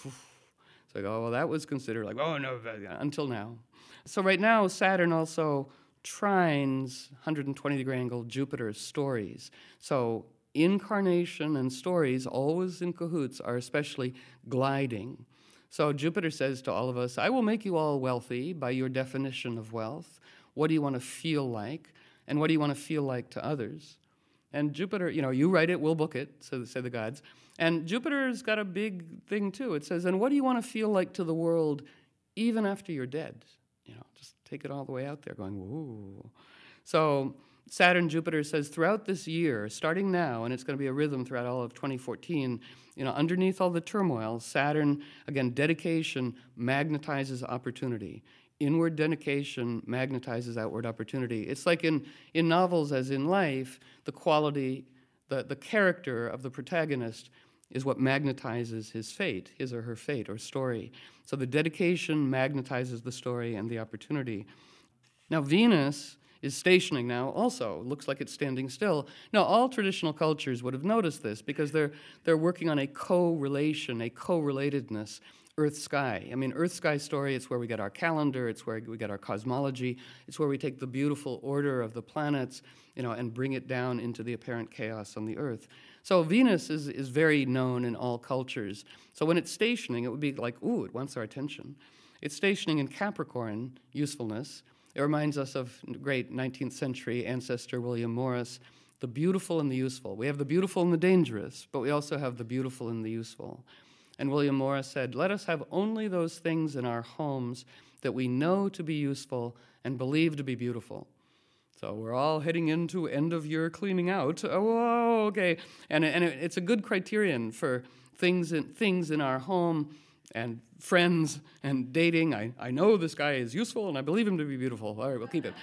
So I go, that was considered no, until now. So right now, Saturn also trines 120-degree angle Jupiter's stories. So incarnation and stories, always in cahoots, are especially gliding. So Jupiter says to all of us, I will make you all wealthy by your definition of wealth. What do you want to feel like? And what do you want to feel like to others? And Jupiter, you write it, we'll book it, so say the gods. And Jupiter's got a big thing too. It says, and what do you want to feel like to the world even after you're dead? Just take it all the way out there, going, woo. So Saturn, Jupiter says throughout this year, starting now, and it's going to be a rhythm throughout all of 2014, underneath all the turmoil, Saturn, again, dedication magnetizes opportunity. Inward dedication magnetizes outward opportunity. It's like in novels, as in life, the quality, the character of the protagonist is what magnetizes his fate, his or her fate or story. So the dedication magnetizes the story and the opportunity. Now, Venus is stationing now also. It looks like it's standing still. Now, all traditional cultures would have noticed this because they're working on a co-relation, a co-relatedness, Earth-sky. I mean, Earth-sky story, it's where we get our calendar, it's where we get our cosmology, it's where we take the beautiful order of the planets, and bring it down into the apparent chaos on the Earth. So Venus is very known in all cultures. So when it's stationing, it would be like, ooh, it wants our attention. It's stationing in Capricorn, usefulness. It reminds us of great 19th century ancestor William Morris, the beautiful and the useful. We have the beautiful and the dangerous, but we also have the beautiful and the useful. And William Morris said, let us have only those things in our homes that we know to be useful and believe to be beautiful. So we're all heading into end-of-year cleaning out. Oh, okay. And it's a good criterion for things in our home and friends and dating. I know this guy is useful and I believe him to be beautiful. All right, we'll keep it.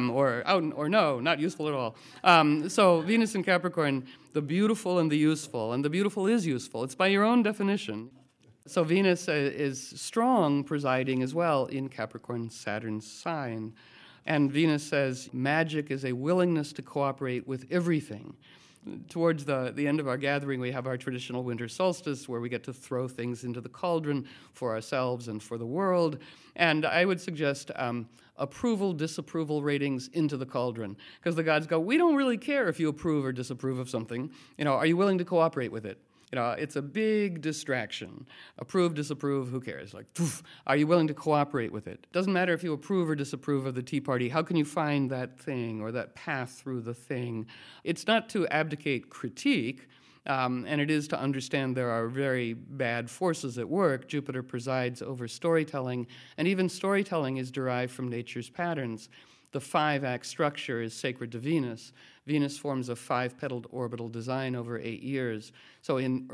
Or no, not useful at all. So Venus in Capricorn, the beautiful and the useful. And the beautiful is useful. It's by your own definition. So Venus is strong presiding as well in Capricorn, Saturn's sign. And Venus says magic is a willingness to cooperate with everything. Towards the end of our gathering, we have our traditional winter solstice where we get to throw things into the cauldron for ourselves and for the world. And I would suggest approval, disapproval ratings into the cauldron. Because the gods go, we don't really care if you approve or disapprove of something. Are you willing to cooperate with it? It's a big distraction. Approve, disapprove, who cares? Like, poof, are you willing to cooperate with it? Doesn't matter if you approve or disapprove of the Tea Party. How can you find that thing or that path through the thing? It's not to abdicate critique, and it is to understand there are very bad forces at work. Jupiter presides over storytelling, and even storytelling is derived from nature's patterns. The 5-act structure is sacred to Venus. Venus forms a 5-petaled orbital design over 8 years. So in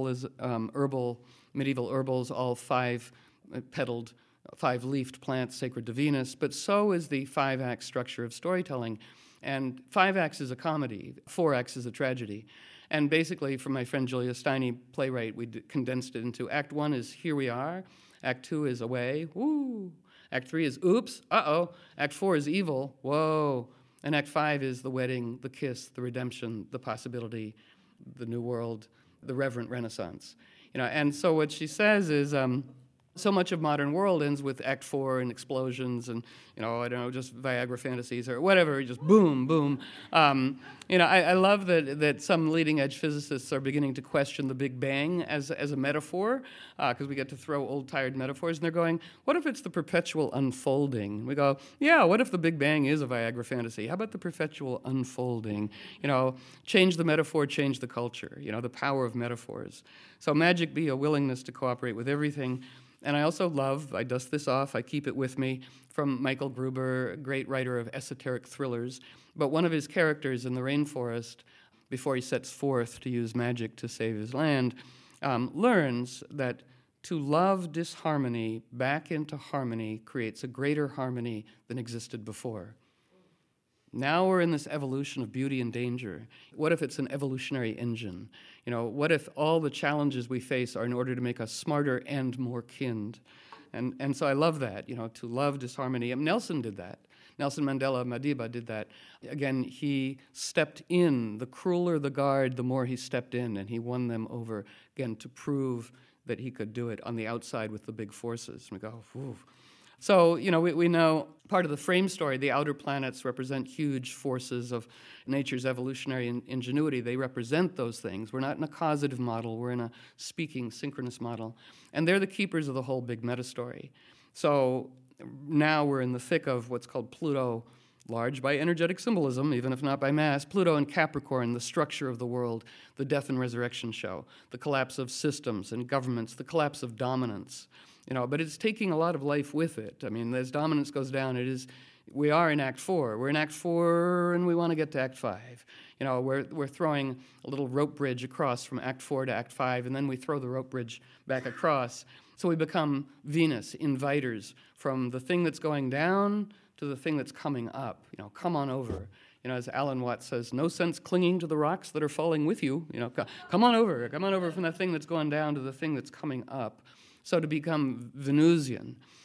medieval herbals, all 5-petaled, 5-leafed plants sacred to Venus, but so is the 5-act structure of storytelling. And 5 acts is a comedy, 4 acts is a tragedy. And basically, from my friend Julia Steiny, playwright, we condensed it into Act 1 is here we are, Act 2 is away, woo. Act 3 is oops, uh-oh. Act 4 is evil, whoa. And Act 5 is the wedding, the kiss, the redemption, the possibility, the new world, the reverent renaissance. And so what she says is so much of modern world ends with Act 4 and explosions and, just Viagra fantasies or whatever, just boom, boom. I love that some leading-edge physicists are beginning to question the Big Bang as a metaphor, because we get to throw old, tired metaphors, and they're going, what if it's the perpetual unfolding? And we go, yeah, what if the Big Bang is a Viagra fantasy? How about the perpetual unfolding? Change the metaphor, change the culture, the power of metaphors. So magic be a willingness to cooperate with everything. And I also love, I dust this off, I keep it with me, from Michael Gruber, a great writer of esoteric thrillers. But one of his characters in the rainforest, before he sets forth to use magic to save his land, learns that to love disharmony back into harmony creates a greater harmony than existed before. Now we're in this evolution of beauty and danger. What if it's an evolutionary engine? What if all the challenges we face are in order to make us smarter and more kin? And so I love that, to love disharmony. And Nelson did that. Nelson Mandela Madiba did that. Again, he stepped in. The crueler the guard, the more he stepped in, and he won them over, again, to prove that he could do it on the outside with the big forces. And we go, whew. So, we know part of the frame story, the outer planets represent huge forces of nature's evolutionary ingenuity. They represent those things. We're not in a causative model. We're in a speaking, synchronous model. And they're the keepers of the whole big meta-story. So now we're in the thick of what's called Pluto, large by energetic symbolism, even if not by mass. Pluto and Capricorn, the structure of the world, the death and resurrection show, the collapse of systems and governments, the collapse of dominance. But it's taking a lot of life with it. I mean, as dominance goes down, we are in Act 4. We're in Act 4, and we want to get to Act 5. We're throwing a little rope bridge across from Act 4 to Act 5, and then we throw the rope bridge back across. So we become Venus, inviters, from the thing that's going down to the thing that's coming up. Come on over. As Alan Watts says, no sense clinging to the rocks that are falling with you. Come on over. Come on over from the thing that's going down to the thing that's coming up. So to become Venusian.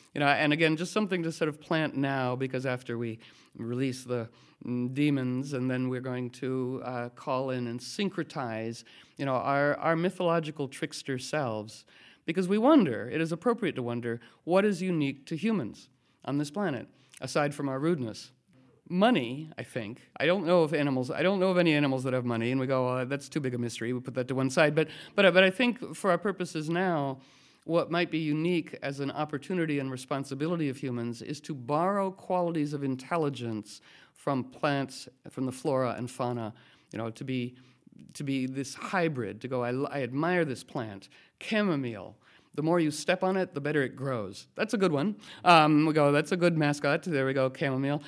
And again, just something to sort of plant now, because after we release the demons, and then we're going to call in and syncretize, our mythological trickster selves, because it is appropriate to wonder, what is unique to humans on this planet, aside from our rudeness? Money, I think. I don't know of any animals that have money, and we go, oh, that's too big a mystery. We put that to one side. But I think for our purposes now, what might be unique as an opportunity and responsibility of humans is to borrow qualities of intelligence from plants, from the flora and fauna, to be this hybrid, to go, I admire this plant, chamomile. The more you step on it, the better it grows. That's a good one. We go, that's a good mascot. There we go, chamomile.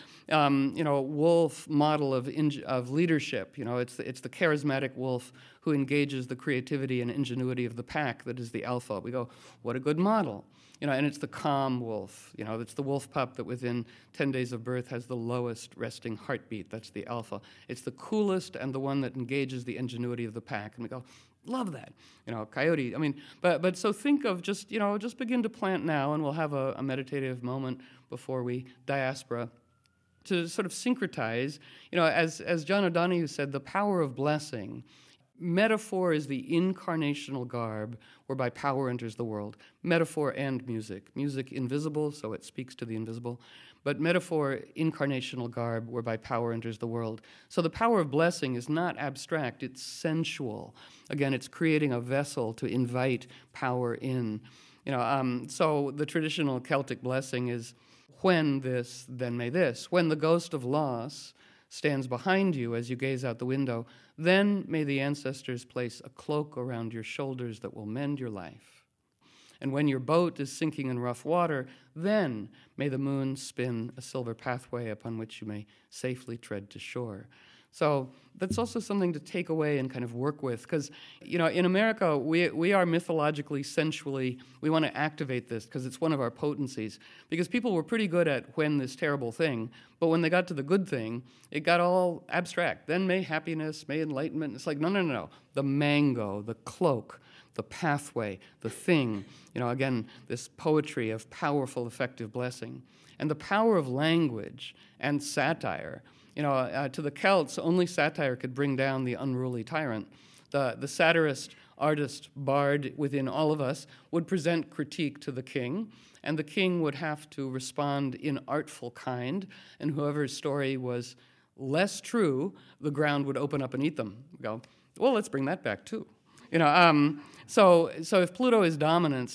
Wolf model of leadership. It's the charismatic wolf who engages the creativity and ingenuity of the pack that is the alpha. We go, what a good model. And it's the calm wolf. It's the wolf pup that within 10 days of birth has the lowest resting heartbeat. That's the alpha. It's the coolest and the one that engages the ingenuity of the pack. And we go, love that. Coyote. But so think of just begin to plant now, and we'll have a meditative moment before we diaspora to sort of syncretize. As John O'Donohue said, the power of blessing. Metaphor is the incarnational garb whereby power enters the world. Metaphor and music. Music invisible, so it speaks to the invisible. But metaphor, incarnational garb whereby power enters the world. So the power of blessing is not abstract, it's sensual. Again, it's creating a vessel to invite power in. So the traditional Celtic blessing is, when this, then may this. When the ghost of loss stands behind you as you gaze out the window, then may the ancestors place a cloak around your shoulders that will mend your life. And when your boat is sinking in rough water, then may the moon spin a silver pathway upon which you may safely tread to shore. So that's also something to take away and kind of work with, because, in America, we are mythologically, sensually, we want to activate this because it's one of our potencies. Because people were pretty good at when this terrible thing, but when they got to the good thing, it got all abstract. Then may happiness, may enlightenment. It's like, no. The mango, the cloak, the pathway, the thing. Again, this poetry of powerful, effective blessing. And the power of language and satire. To the Celts, only satire could bring down the unruly tyrant. The satirist, artist, bard within all of us would present critique to the king, and the king would have to respond in artful kind, and whoever's story was less true, the ground would open up and eat them. Go, well, let's bring that back too. So if Pluto is dominance,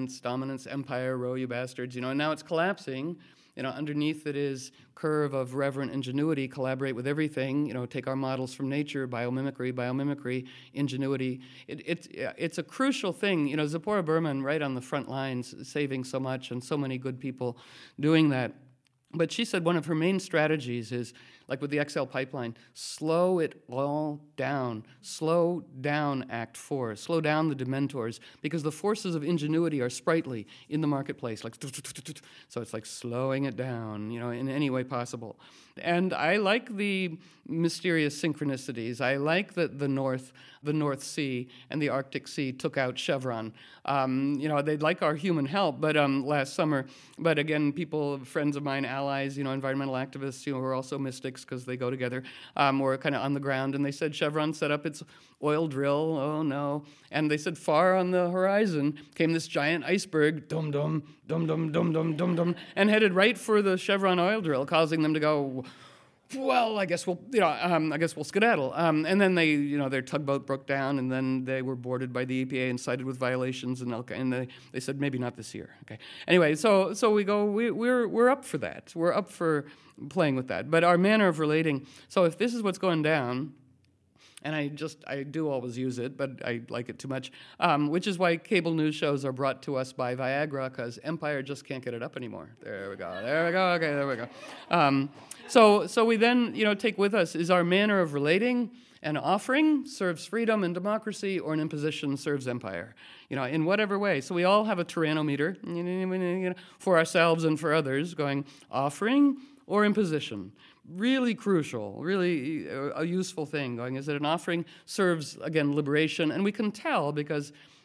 empire, row you bastards, and now it's collapsing. Underneath it is curve of reverent ingenuity, collaborate with everything, take our models from nature, biomimicry, ingenuity. It's a crucial thing. Zipporah Berman, right on the front lines, saving so much and so many good people doing that. But she said one of her main strategies is, like with the XL pipeline, slow it all down. Slow down Act 4. Slow down the Dementors, because the forces of ingenuity are sprightly in the marketplace. So it's like slowing it down, in any way possible. And I like the mysterious synchronicities. I like that the North Sea and the Arctic Sea took out Chevron. They'd like our human help, but last summer. But again, friends of mine, allies, environmental activists, who are also mystics because they go together, were kind of on the ground, and they said Chevron set up its oil drill. Oh no! And they said far on the horizon came this giant iceberg, dum dum dum dum dum dum dum dum, and headed right for the Chevron oil drill, causing them to go, well, I guess we'll skedaddle. And then their tugboat broke down, and then they were boarded by the EPA and cited with violations, and they said maybe not this year. Okay. Anyway, so we go. We're up for that. We're up for playing with that. But our manner of relating. So if this is what's going down. And I do always use it, but I like it too much, which is why cable news shows are brought to us by Viagra, because Empire just can't get it up anymore. There we go, okay, there we go. So we then, take with us, is our manner of relating an offering serves freedom and democracy, or an imposition serves empire, in whatever way. So we all have a tyrannometer, for ourselves and for others, going offering or imposition. Really crucial, really a useful thing going. Is that an offering serves, again, liberation? And we can tell because,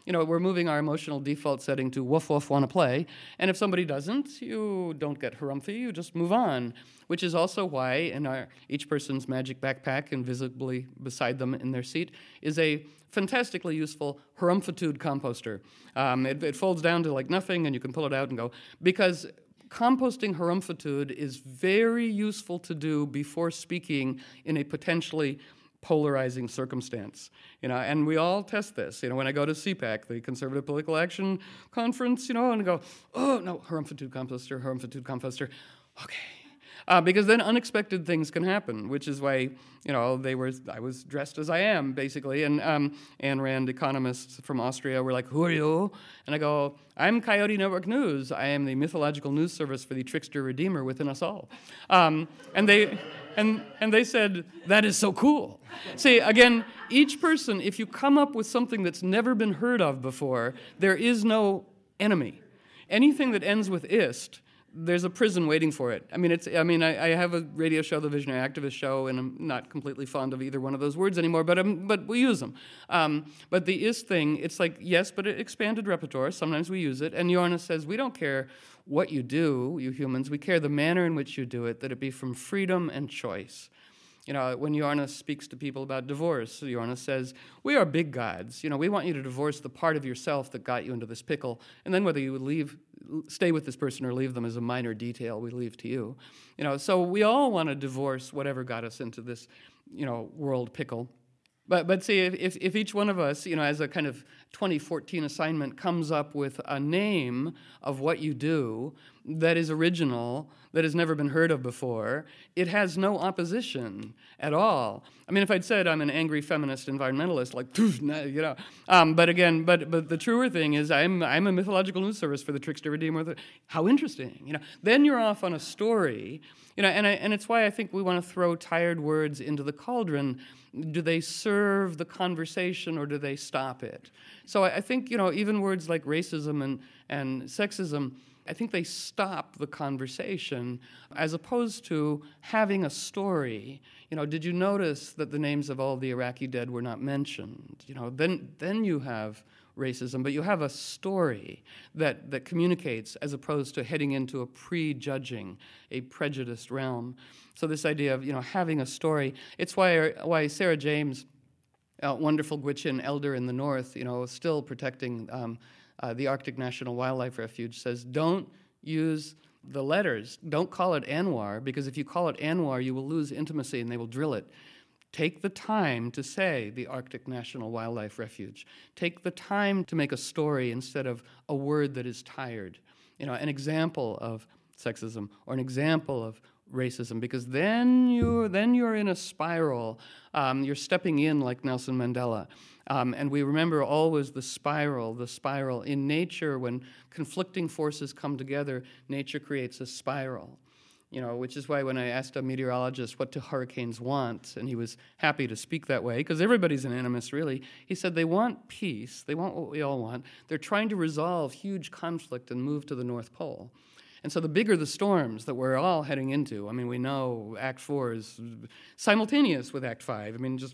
we're moving our emotional default setting to woof woof want to play, and if somebody doesn't, you don't get harumphy, you just move on, which is also why in each person's magic backpack, invisibly beside them in their seat, is a fantastically useful harumphitude composter. It folds down to like nothing, and you can pull it out and go, because composting harumphitude is very useful to do before speaking in a potentially polarizing circumstance, and we all test this. When I go to CPAC, the Conservative Political Action Conference, and I go, oh no, harumphitude composter, okay. Because then unexpected things can happen, which is why, I was dressed as I am, basically, and Ayn Rand economists from Austria were like, who are you? And I go, I'm Coyote Network News. I am the mythological news service for the trickster redeemer within us all. And they said, that is so cool. See, again, each person, if you come up with something that's never been heard of before, there is no enemy. Anything that ends with ist, there's a prison waiting for it. I have a radio show, the Visionary Activist Show, and I'm not completely fond of either one of those words anymore, but we use them. But the is thing, it's like, yes, but it expanded repertoire. Sometimes we use it. And Yorna says, we don't care what you do, you humans. We care the manner in which you do it, that it be from freedom and choice. When Yorna speaks to people about divorce, Yorna says, we are big gods. We want you to divorce the part of yourself that got you into this pickle. And then whether you stay with this person or leave them is a minor detail we leave to you. So we all want to divorce whatever got us into this, world pickle. But see, if each one of us, as a kind of 2014 assignment, comes up with a name of what you do that is original, that has never been heard of before, it has no opposition at all. If I'd said I'm an angry feminist environmentalist, like, but the truer thing is I'm a mythological news service for the trickster redeemer. How interesting, Then you're off on a story, and it's why I think we want to throw tired words into the cauldron. Do they serve the conversation or do they stop it? So I think, even words like racism and sexism, I think they stop the conversation as opposed to having a story. Did you notice that the names of all the Iraqi dead were not mentioned? Then you have racism, but you have a story that communicates as opposed to heading into a prejudging, a prejudiced realm. So this idea of having a story, it's why Sarah James, a wonderful Gwich'in elder in the north, still protecting the Arctic National Wildlife Refuge, says don't use the letters. Don't call it ANWR, because if you call it ANWR, you will lose intimacy and they will drill it. Take the time to say the Arctic National Wildlife Refuge. Take the time to make a story instead of a word that is tired. An example of sexism or an example of racism, because then you're in a spiral. You're stepping in like Nelson Mandela. And we remember always the spiral. In nature, when conflicting forces come together, nature creates a spiral. Which is why when I asked a meteorologist what do hurricanes want, and he was happy to speak that way, because everybody's an animist, really, he said they want peace, they want what we all want, they're trying to resolve huge conflict and move to the North Pole. And so the bigger the storms that we're all heading into, we know Act 4 is simultaneous with Act 5,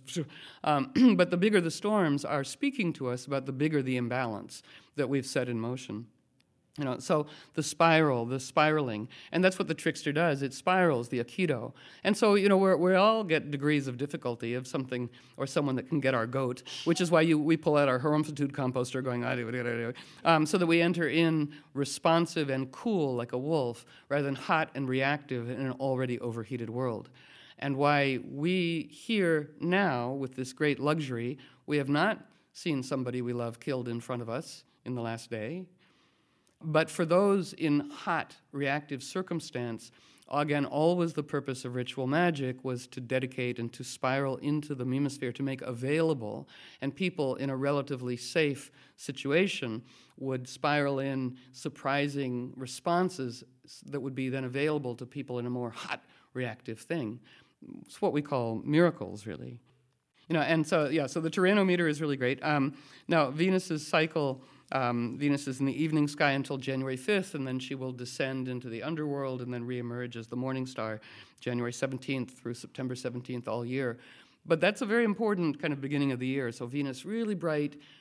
but the bigger the storms are speaking to us about the bigger the imbalance that we've set in motion. So the spiraling, and that's what the trickster does. It spirals, the Aikido. And so, we all get degrees of difficulty of something or someone that can get our goat, which is why we pull out our harumphitude composter going, so that we enter in responsive and cool like a wolf, rather than hot and reactive in an already overheated world. And why we here now, with this great luxury, we have not seen somebody we love killed in front of us in the last day. But for those in hot, reactive circumstance, again, always the purpose of ritual magic was to dedicate and to spiral into the memosphere, to make available, and people in a relatively safe situation would spiral in surprising responses that would be then available to people in a more hot, reactive thing. It's what we call miracles, really. And so the Tyrannometer is really great. Now, Venus's cycle, Venus is in the evening sky until January 5th, and then she will descend into the underworld and then reemerge as the morning star January 17th through September 17th all year. But that's a very important kind of beginning of the year. So Venus really bright,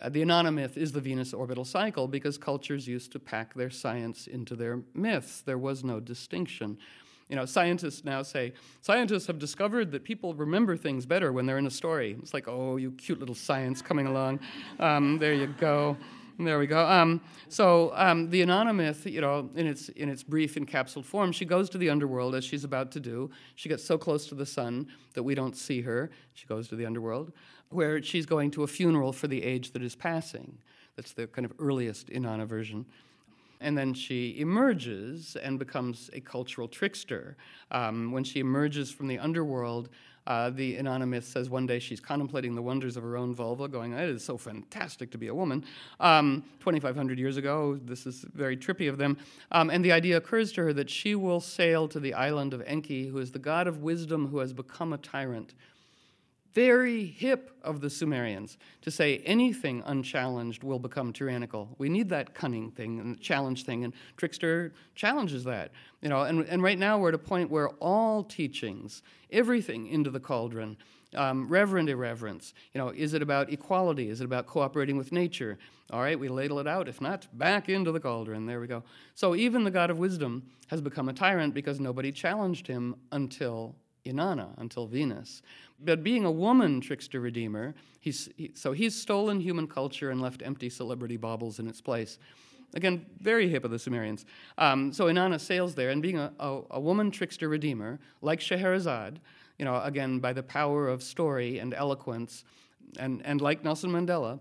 The Inanna myth is the Venus orbital cycle because cultures used to pack their science into their myths. There was no distinction. Scientists now say, scientists have discovered that people remember things better when they're in a story. It's like, oh, you cute little science coming along. There you go. There we go. The Inanna myth, in its brief encapsulated form, she goes to the underworld as she's about to do. She gets so close to the sun that we don't see her. She goes to the underworld, where she's going to a funeral for the age that is passing. That's the kind of earliest Inanna version. And then she emerges and becomes a cultural trickster. When she emerges from the underworld, the Inanna myth says one day she's contemplating the wonders of her own vulva, going, it is so fantastic to be a woman. 2,500 years ago, this is very trippy of them. And the idea occurs to her that she will sail to the island of Enki, who is the god of wisdom who has become a tyrant. Very hip of the Sumerians to say anything unchallenged will become tyrannical. We need that cunning thing and challenge thing, and Trickster challenges that. And right now we're at a point where all teachings, everything into the cauldron, reverent irreverence, is it about equality? Is it about cooperating with nature? All right, we ladle it out. If not, back into the cauldron. There we go. So even the god of wisdom has become a tyrant because nobody challenged him until Inanna, until Venus. But being a woman trickster redeemer, he's stolen human culture and left empty celebrity baubles in its place. Again, very hip of the Sumerians. So Inanna sails there, and being a woman trickster redeemer, like Scheherazade, again, by the power of story and eloquence, and like Nelson Mandela,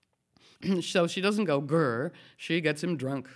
so she doesn't go grr, she gets him drunk.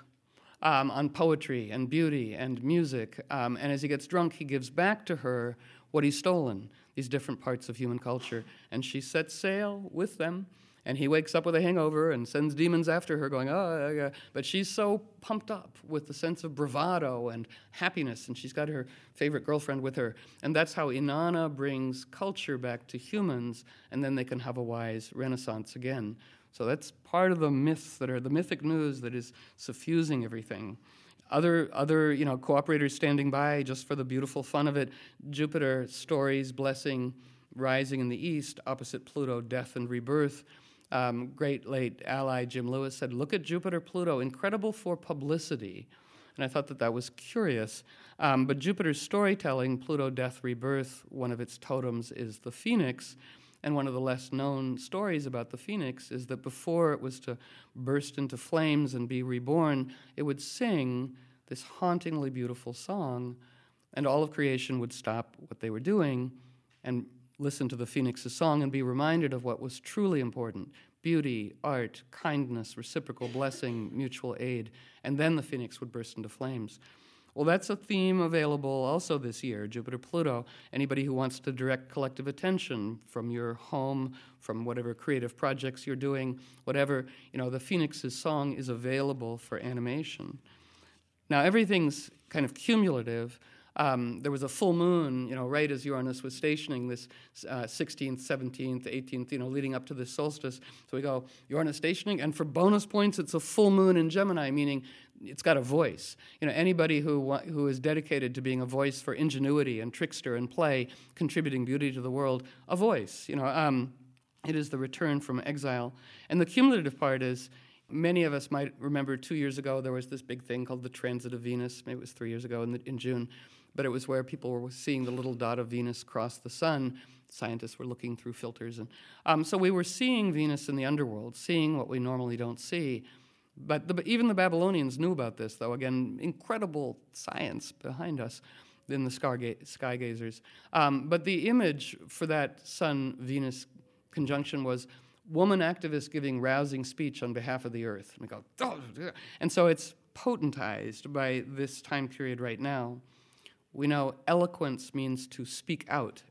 On poetry and beauty and music. And as he gets drunk, he gives back to her what he's stolen, these different parts of human culture. And she sets sail with them. And he wakes up with a hangover and sends demons after her going, oh, yeah. But she's so pumped up with the sense of bravado and happiness. And she's got her favorite girlfriend with her. And that's how Inanna brings culture back to humans. And then they can have a wise renaissance again. So that's part of the myths that are the mythic news that is suffusing everything. Other cooperators standing by just for the beautiful fun of it. Jupiter, stories, blessing, rising in the east, opposite Pluto, death and rebirth. Great late ally Jim Lewis said, look at Jupiter, Pluto, incredible for publicity. And I thought that was curious. But Jupiter's storytelling, Pluto, death, rebirth, one of its totems is the phoenix. And one of the less known stories about the phoenix is that before it was to burst into flames and be reborn, it would sing this hauntingly beautiful song, and all of creation would stop what they were doing and listen to the phoenix's song and be reminded of what was truly important: beauty, art, kindness, reciprocal blessing, mutual aid. And then the phoenix would burst into flames. Well, that's a theme available also this year, Jupiter-Pluto. Anybody who wants to direct collective attention from your home, from whatever creative projects you're doing, whatever, the Phoenix's song is available for animation. Now, everything's kind of cumulative. There was a full moon, right as Uranus was stationing this 16th, 17th, 18th, leading up to this solstice. So we go, Uranus stationing, and for bonus points, it's a full moon in Gemini, meaning it's got a voice. Anybody who is dedicated to being a voice for ingenuity and trickster and play, contributing beauty to the world, a voice. It is the return from exile. And the cumulative part is, many of us might remember 2 years ago there was this big thing called the transit of Venus. Maybe it was 3 years ago in June. But it was where people were seeing the little dot of Venus cross the sun. Scientists were looking through filters. And so we were seeing Venus in the underworld, seeing what we normally don't see. But even the Babylonians knew about this, though. Again, incredible science behind us in the sky gazers. But the image for that Sun-Venus conjunction was woman activists giving rousing speech on behalf of the earth. And we go, oh. And so it's potentized by this time period right now. We know eloquence means to speak out,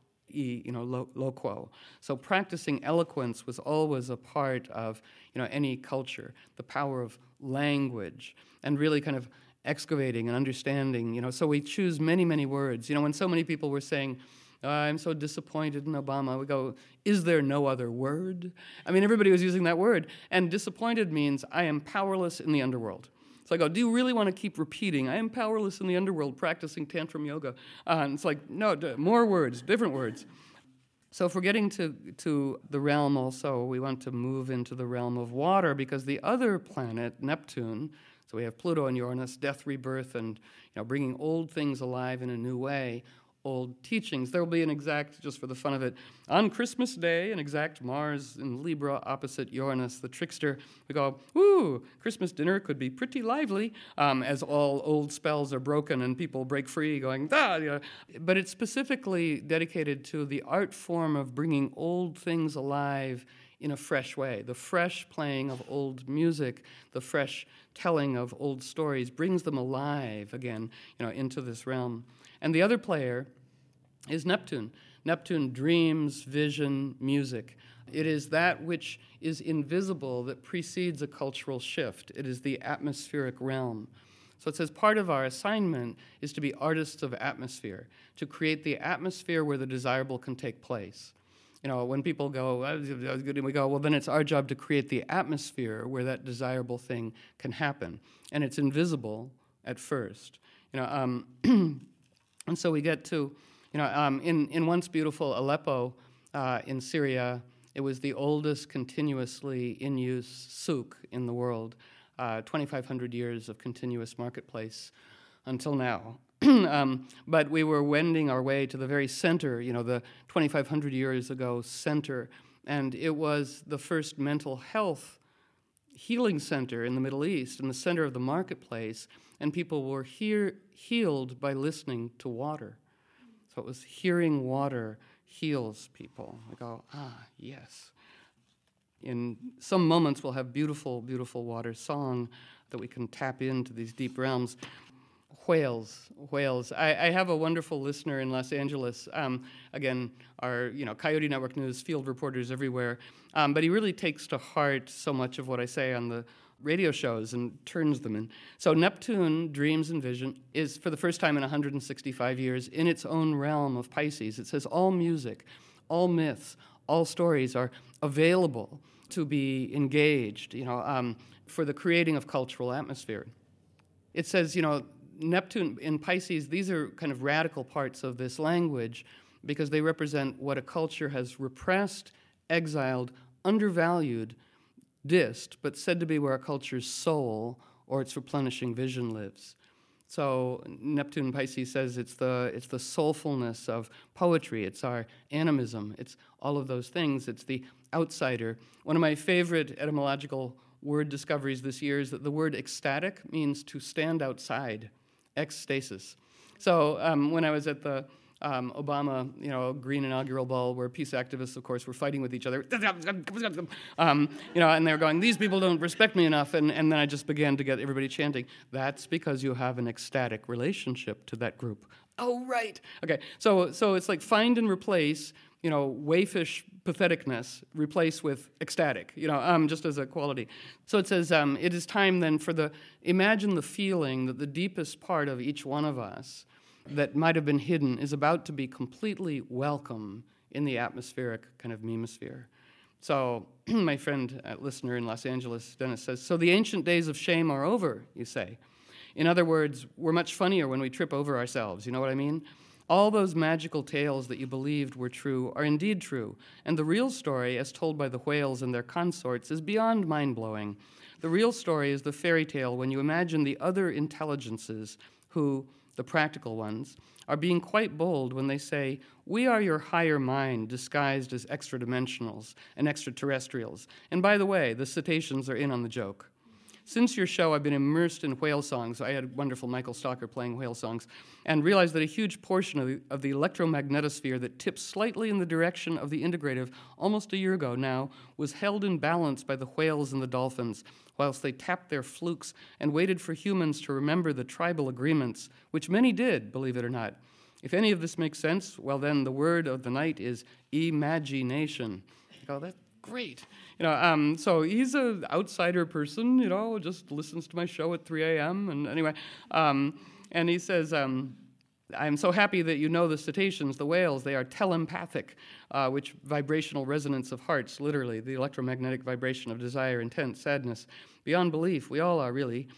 loquo. So practicing eloquence was always a part of, any culture, the power of language, and really kind of excavating and understanding, So we choose many, many words. When so many people were saying, I'm so disappointed in Obama, we go, is there no other word? Everybody was using that word. And disappointed means I am powerless in the underworld. So I go, do you really want to keep repeating, I am powerless in the underworld practicing tantrum yoga? And it's like, no, more words, different words. So if we're getting to the realm also, we want to move into the realm of water, because the other planet, Neptune, so we have Pluto and Uranus, death, rebirth, and bringing old things alive in a new way, old teachings. There will be an exact, just for the fun of it, on Christmas Day, an exact Mars in Libra opposite Uranus, the trickster. We go, ooh, Christmas dinner could be pretty lively, as all old spells are broken and people break free going, ah! But it's specifically dedicated to the art form of bringing old things alive in a fresh way. The fresh playing of old music, the fresh telling of old stories brings them alive again, into this realm. And the other player is Neptune. Neptune dreams, vision, music. It is that which is invisible that precedes a cultural shift. It is the atmospheric realm. So it says part of our assignment is to be artists of atmosphere, to create the atmosphere where the desirable can take place. When people go, we go, well, then it's our job to create the atmosphere where that desirable thing can happen. And it's invisible at first. And so we get to, in once beautiful Aleppo in Syria, it was the oldest continuously in use souk in the world, 2,500 years of continuous marketplace until now. But we were wending our way to the very center, the 2,500 years ago center, and it was the first mental health healing center in the Middle East, in the center of the marketplace, and people were healed by listening to water. So it was hearing water heals people. We go, yes. In some moments we'll have beautiful, beautiful water song that we can tap into these deep realms. Whales. I have a wonderful listener in Los Angeles. Again, our Coyote Network News field reporters everywhere. But he really takes to heart so much of what I say on the radio shows and turns them in. So Neptune, dreams and vision, is for the first time in 165 years in its own realm of Pisces. It says all music, all myths, all stories are available to be engaged, for the creating of cultural atmosphere. It says, Neptune in Pisces, these are kind of radical parts of this language because they represent what a culture has repressed, exiled, undervalued, dissed, but said to be where a culture's soul or its replenishing vision lives. So Neptune Pisces says it's the soulfulness of poetry, it's our animism, it's all of those things, it's the outsider. One of my favorite etymological word discoveries this year is that the word ecstatic means to stand outside, ecstasis. So when I was at the Obama, green inaugural ball, where peace activists, of course, were fighting with each other, and they were going, these people don't respect me enough, and then I just began to get everybody chanting, that's because you have an ecstatic relationship to that group. Oh, right. Okay, so it's like find and replace, waifish patheticness, replace with ecstatic, just as a quality. So it says, it is time then imagine the feeling that the deepest part of each one of us that might have been hidden is about to be completely welcome in the atmospheric kind of memosphere. So my friend, listener in Los Angeles, Dennis, says, so the ancient days of shame are over, you say. In other words, we're much funnier when we trip over ourselves, you know what I mean? All those magical tales that you believed were true are indeed true, and the real story, as told by the whales and their consorts, is beyond mind-blowing. The real story is the fairy tale when you imagine the other intelligences who, the practical ones, are being quite bold when they say, we are your higher mind disguised as extra-dimensionals and extraterrestrials. And by the way, the cetaceans are in on the joke. Since your show, I've been immersed in whale songs. I had wonderful Michael Stalker playing whale songs, and realized that a huge portion of the electromagnetosphere that tips slightly in the direction of the integrative almost a year ago now was held in balance by the whales and the dolphins, whilst they tapped their flukes and waited for humans to remember the tribal agreements, which many did, believe it or not. If any of this makes sense, well then the word of the night is imagination. Oh, that's great. So he's an outsider person, just listens to my show at 3 a.m. And anyway, and he says, I'm so happy that you know the cetaceans, the whales. They are telepathic, which vibrational resonance of hearts, literally, the electromagnetic vibration of desire, intent, sadness, beyond belief. We all are, really.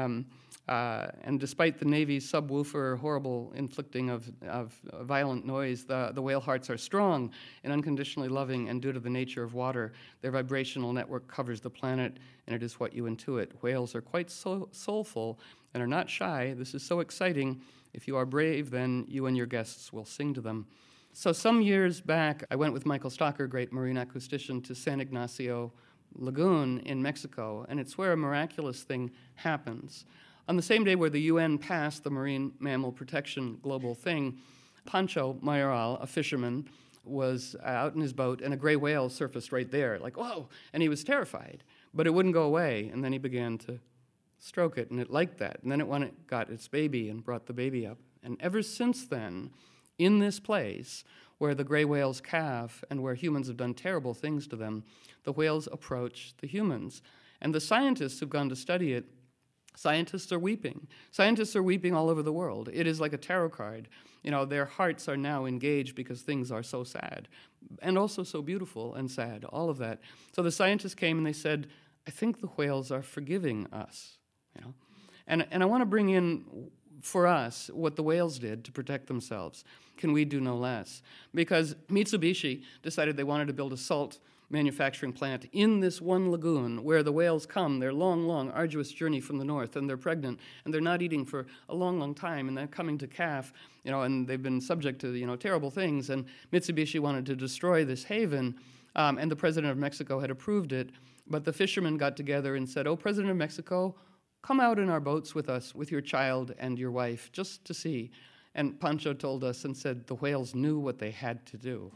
And despite the Navy's subwoofer horrible inflicting of violent noise, the whale hearts are strong and unconditionally loving, and due to the nature of water, their vibrational network covers the planet, and it is what you intuit. Whales are quite soulful and are not shy. This is so exciting. If you are brave, then you and your guests will sing to them. So some years back, I went with Michael Stocker, great marine acoustician, to San Ignacio Lagoon in Mexico, and it's where a miraculous thing happens. On the same day where the UN passed the Marine Mammal Protection Global Thing, Pancho Mayoral, a fisherman, was out in his boat, and a gray whale surfaced right there, like, whoa, and he was terrified. But it wouldn't go away, and then he began to stroke it, and it liked that. And then it got its baby and brought the baby up. And ever since then, in this place where the gray whales calve and where humans have done terrible things to them, the whales approach the humans. And the scientists who've gone to study it, scientists are weeping. Scientists are weeping all over the world. It is like a tarot card. You know, their hearts are now engaged because things are so sad, and also so beautiful and sad, all of that. So the scientists came and they said, I think the whales are forgiving us. You know? And I want to bring in, for us, what the whales did to protect themselves. Can we do no less? Because Mitsubishi decided they wanted to build a salt manufacturing plant in this one lagoon where the whales come, their long, arduous journey from the north, and they're pregnant, and they're not eating for a long time, and they're coming to calf, you know, and they've been subject to, you know, terrible things, and Mitsubishi wanted to destroy this haven, and the president of Mexico had approved it, but the fishermen got together and said, oh, President of Mexico, come out in our boats with us, with your child and your wife, just to see. And Pancho told us and said the whales knew what they had to do.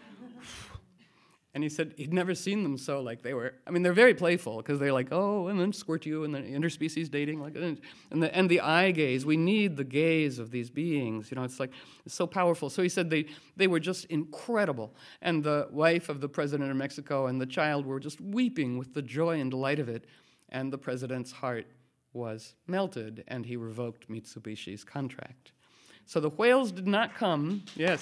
And he said he'd never seen them so like they were. I mean, they're very playful because they're like, oh, and then squirt you, and then interspecies dating, like, and the eye gaze. We need the gaze of these beings. You know, it's like it's so powerful. So he said they were just incredible. And the wife of the president of Mexico and the child were just weeping with the joy and delight of it. And the president's heart was melted, and he revoked Mitsubishi's contract. So the whales did not come. Yes.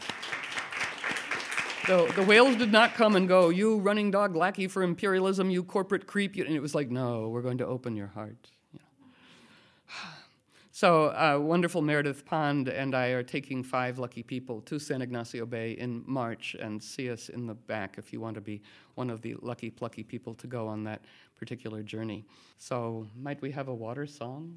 The whales did not come and go, you running dog lackey for imperialism, you corporate creep. And it was like, no, we're going to open your heart. You know. So wonderful Meredith Pond and I are taking 5 lucky people to San Ignacio Bay in March, and see us in the back if you want to be one of the lucky, plucky people to go on that particular journey. So might we have a water song?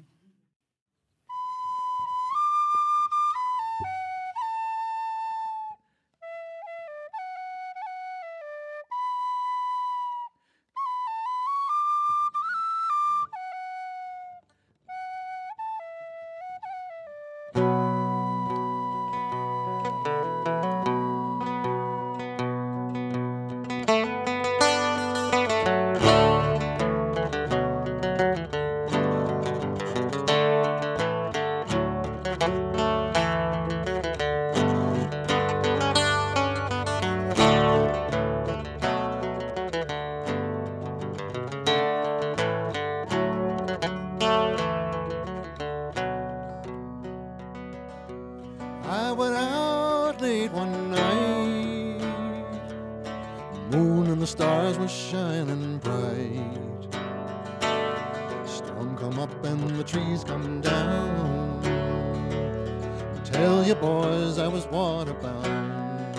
I went out late one night, the moon and the stars were shining bright. Storm come up and the trees come down. Tell you boys I was waterbound,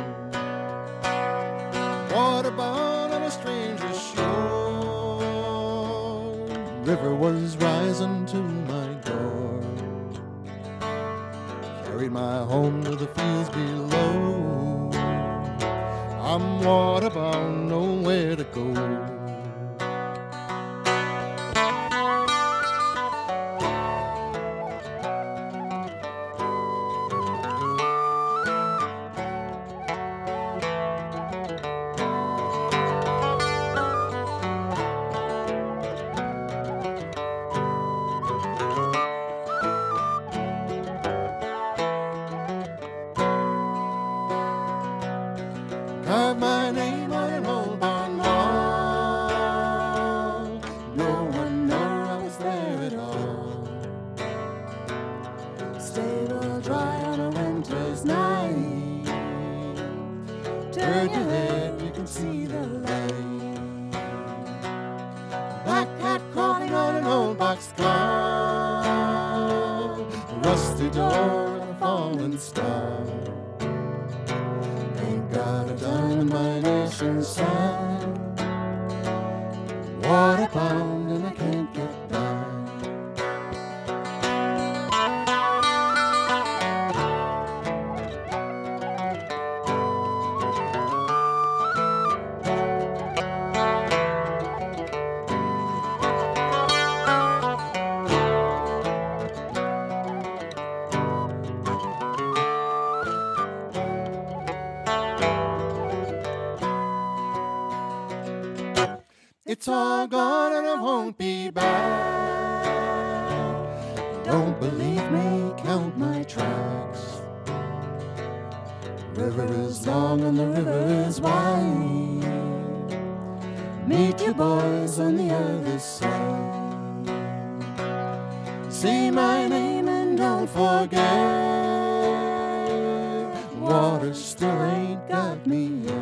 waterbound on a stranger's shore. River was rising to my door, carried my home to the fields below. I'm waterbound, nowhere to go. Carve my name on an old barn wall, rusty door and a fallen star. Ain't got a dime in my nation's side. Water bound and I can't get by. It's all gone and it won't be back. Don't believe me, count my tracks. River is long and the river is wide. Meet you boys on the other side. Say my name and don't forget. Water still ain't got me yet.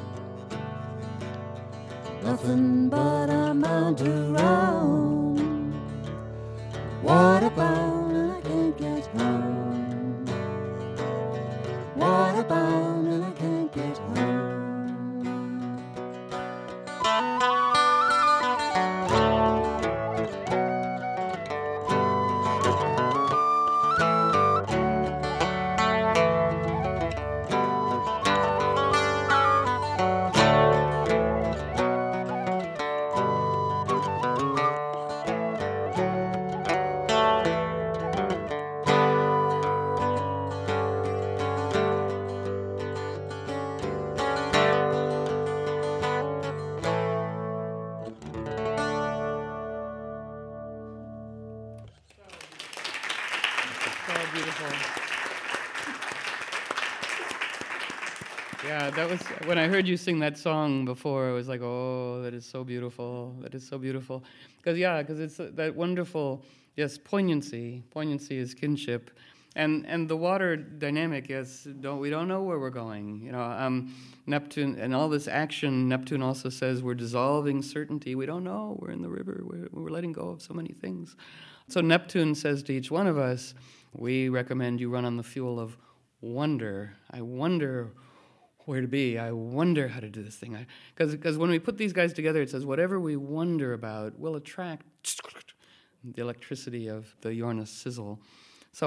Nothing but a mountain round. Water bound and I can't get home. Water bound and I can't get home. Yeah, that was when I heard you sing that song before. I was like, "Oh, that is so beautiful. That is so beautiful." Because it's that wonderful, yes, poignancy. Poignancy is kinship, and the water dynamic. Yes, we don't know where we're going. Neptune and all this action. Neptune also says we're dissolving certainty. We don't know. We're in the river. We're letting go of so many things. So Neptune says to each one of us, "We recommend you run on the fuel of wonder. I wonder where to be. I wonder how to do this thing." Because when we put these guys together, it says whatever we wonder about will attract the electricity of the Uranus sizzle. So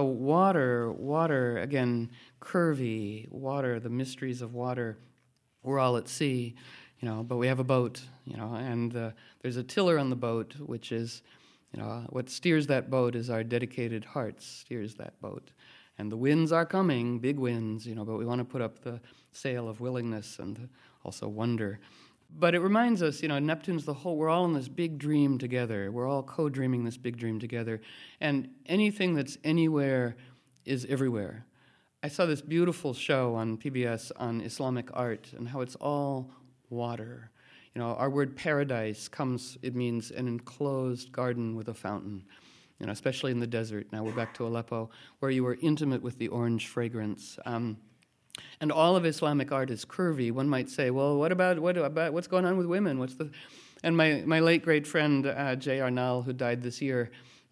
water, again, curvy, water, the mysteries of water. We're all at sea, but we have a boat, and there's a tiller on the boat, which is, what steers that boat is our dedicated hearts steers that boat. And the winds are coming, big winds, but we want to put up the sail of willingness and also wonder. But it reminds us, Neptune's we're all in this big dream together. We're all co-dreaming this big dream together. And anything that's anywhere is everywhere. I saw this beautiful show on PBS on Islamic art and how it's all water. Our word paradise it means an enclosed garden with a fountain. Especially in the desert. Now we're back to Aleppo, where you were intimate with the orange fragrance. And all of Islamic art is curvy. One might say, well, what about what's going on with women? And my late great friend Jay Arnal, who died this year,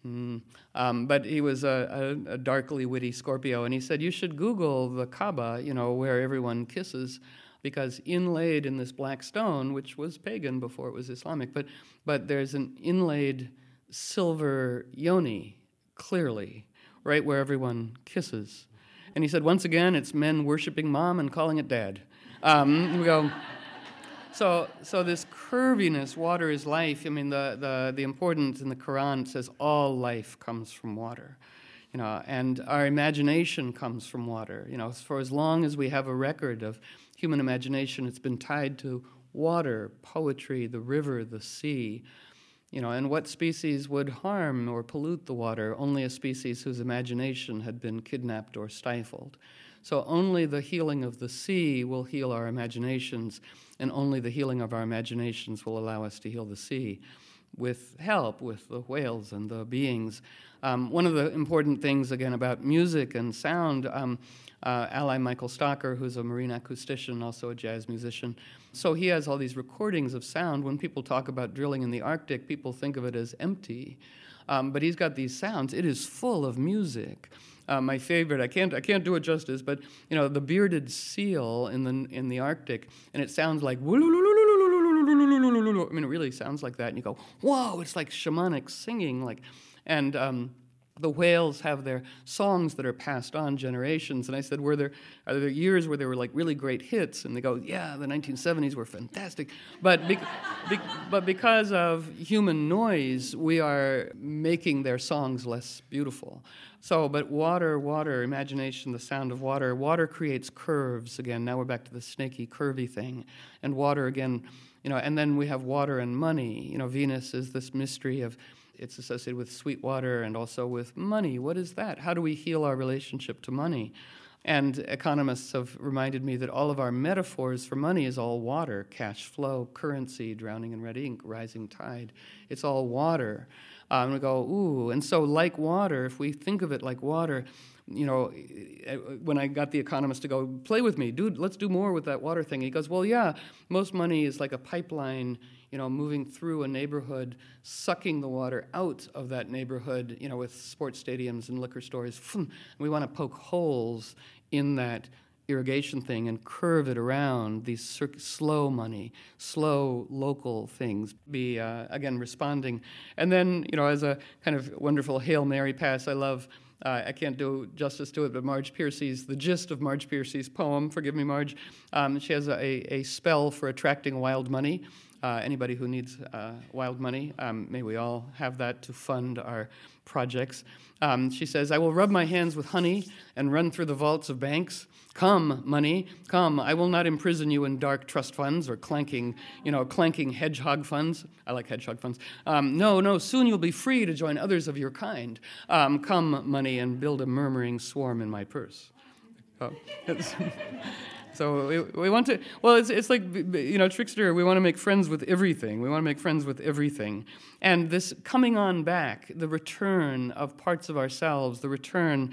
but he was a darkly witty Scorpio, and he said you should Google the Kaaba, where everyone kisses, because inlaid in this black stone, which was pagan before it was Islamic, but there's an inlaid silver yoni, clearly, right where everyone kisses. And he said, once again, it's men worshiping mom and calling it dad. We go. So this curviness, water is life. I mean, the importance in the Quran says all life comes from water, and our imagination comes from water. For as long as we have a record of human imagination, it's been tied to water, poetry, the river, the sea. And what species would harm or pollute the water? Only a species whose imagination had been kidnapped or stifled. So only the healing of the sea will heal our imaginations, and only the healing of our imaginations will allow us to heal the sea. with help, with the whales and the beings. One of the important things, again, about music and sound, ally Michael Stocker, who's a marine acoustician, also a jazz musician, so he has all these recordings of sound. When people talk about drilling in the Arctic, people think of it as empty. But he's got these sounds. It is full of music. My favorite, I can't do it justice, but the bearded seal in the Arctic, and it sounds like I mean, it really sounds like that, and you go, whoa! It's like shamanic singing, the whales have their songs that are passed on generations. And I said, are there years where there were like really great hits? And they go, yeah, the 1970s were fantastic. But because of human noise, we are making their songs less beautiful. But water, imagination, the sound of water. Water creates curves again. Now we're back to the snaky, curvy thing. And water again, and then we have water and money. Venus is this mystery of, it's associated with sweet water and also with money. What is that? How do we heal our relationship to money? And economists have reminded me that all of our metaphors for money is all water: cash flow, currency, drowning in red ink, rising tide. It's all water. And we go, ooh. And so like water, if we think of it like water, when I got the economist to go, play with me, dude, let's do more with that water thing. He goes, well, yeah, most money is like a pipeline, moving through a neighborhood, sucking the water out of that neighborhood, with sports stadiums and liquor stores. And we want to poke holes in that irrigation thing and curve it around these slow money, slow local things, be, again, responding. And then, as a kind of wonderful Hail Mary pass, I love, I can't do justice to it, but the gist of Marge Piercy's poem, forgive me, Marge, she has a spell for attracting wild money. Anybody who needs wild money, may we all have that to fund our projects. She says, I will rub my hands with honey and run through the vaults of banks. Come, money, come. I will not imprison you in dark trust funds or clanking hedgehog funds. I like hedgehog funds. No, soon you'll be free to join others of your kind. Come, money, and build a murmuring swarm in my purse. So we want to, well, it's like, Trickster, we want to make friends with everything. We want to make friends with everything. And this coming on back, the return of parts of ourselves, the return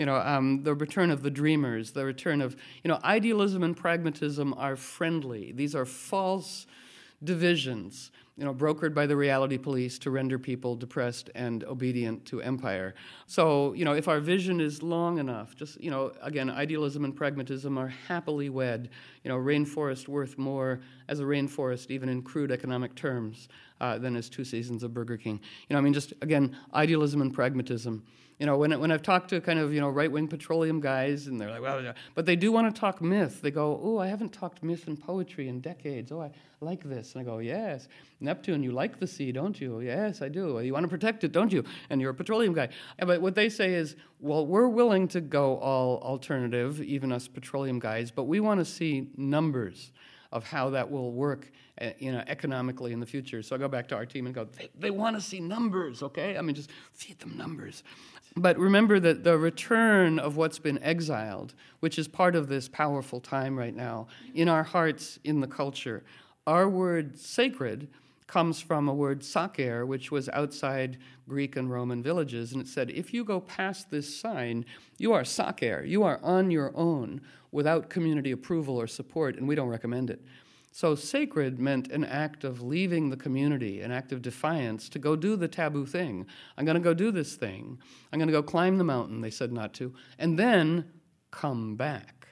of the dreamers, the return of, idealism and pragmatism are friendly. These are false divisions, brokered by the reality police to render people depressed and obedient to empire. So, if our vision is long enough, just, again, idealism and pragmatism are happily wed. Rainforest worth more as a rainforest, even in crude economic terms, than as 2 seasons of Burger King. Just, again, idealism and pragmatism. When I've talked to kind of, right-wing petroleum guys, and they're like, well, yeah, but they do want to talk myth. They go, oh, I haven't talked myth and poetry in decades. Oh, I like this. And I go, yes. Neptune, you like the sea, don't you? Yes, I do. You want to protect it, don't you? And you're a petroleum guy. But what they say is, well, we're willing to go all alternative, even us petroleum guys, but we want to see numbers of how that will work, economically in the future. So I go back to our team and go, they want to see numbers, okay? Just feed them numbers. But remember that the return of what's been exiled, which is part of this powerful time right now, in our hearts, in the culture, our word sacred comes from a word saker, which was outside Greek and Roman villages. And it said, if you go past this sign, you are saker. You are on your own without community approval or support, and we don't recommend it. So sacred meant an act of leaving the community, an act of defiance to go do the taboo thing. I'm going to go do this thing. I'm going to go climb the mountain, they said not to, and then come back.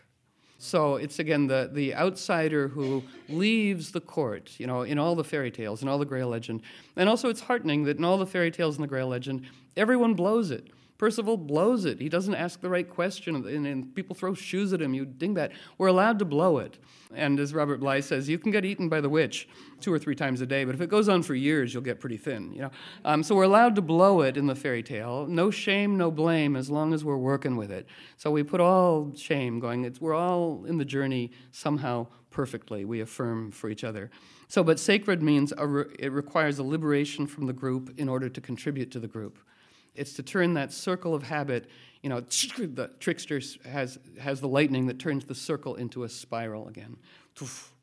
So it's, again, the outsider who leaves the court, in all the fairy tales, in all the Grail legend. And also it's heartening that in all the fairy tales in the Grail legend, everyone blows it. Percival blows it. He doesn't ask the right question, and people throw shoes at him. You dingbat. We're allowed to blow it. And as Robert Bly says, you can get eaten by the witch 2 or 3 times a day, but if it goes on for years, you'll get pretty thin. So we're allowed to blow it in the fairy tale. No shame, no blame, as long as we're working with it. So we put all shame going. We're all in the journey somehow perfectly. We affirm for each other. But sacred means it requires a liberation from the group in order to contribute to the group. It's to turn that circle of habit, the trickster has the lightning that turns the circle into a spiral again.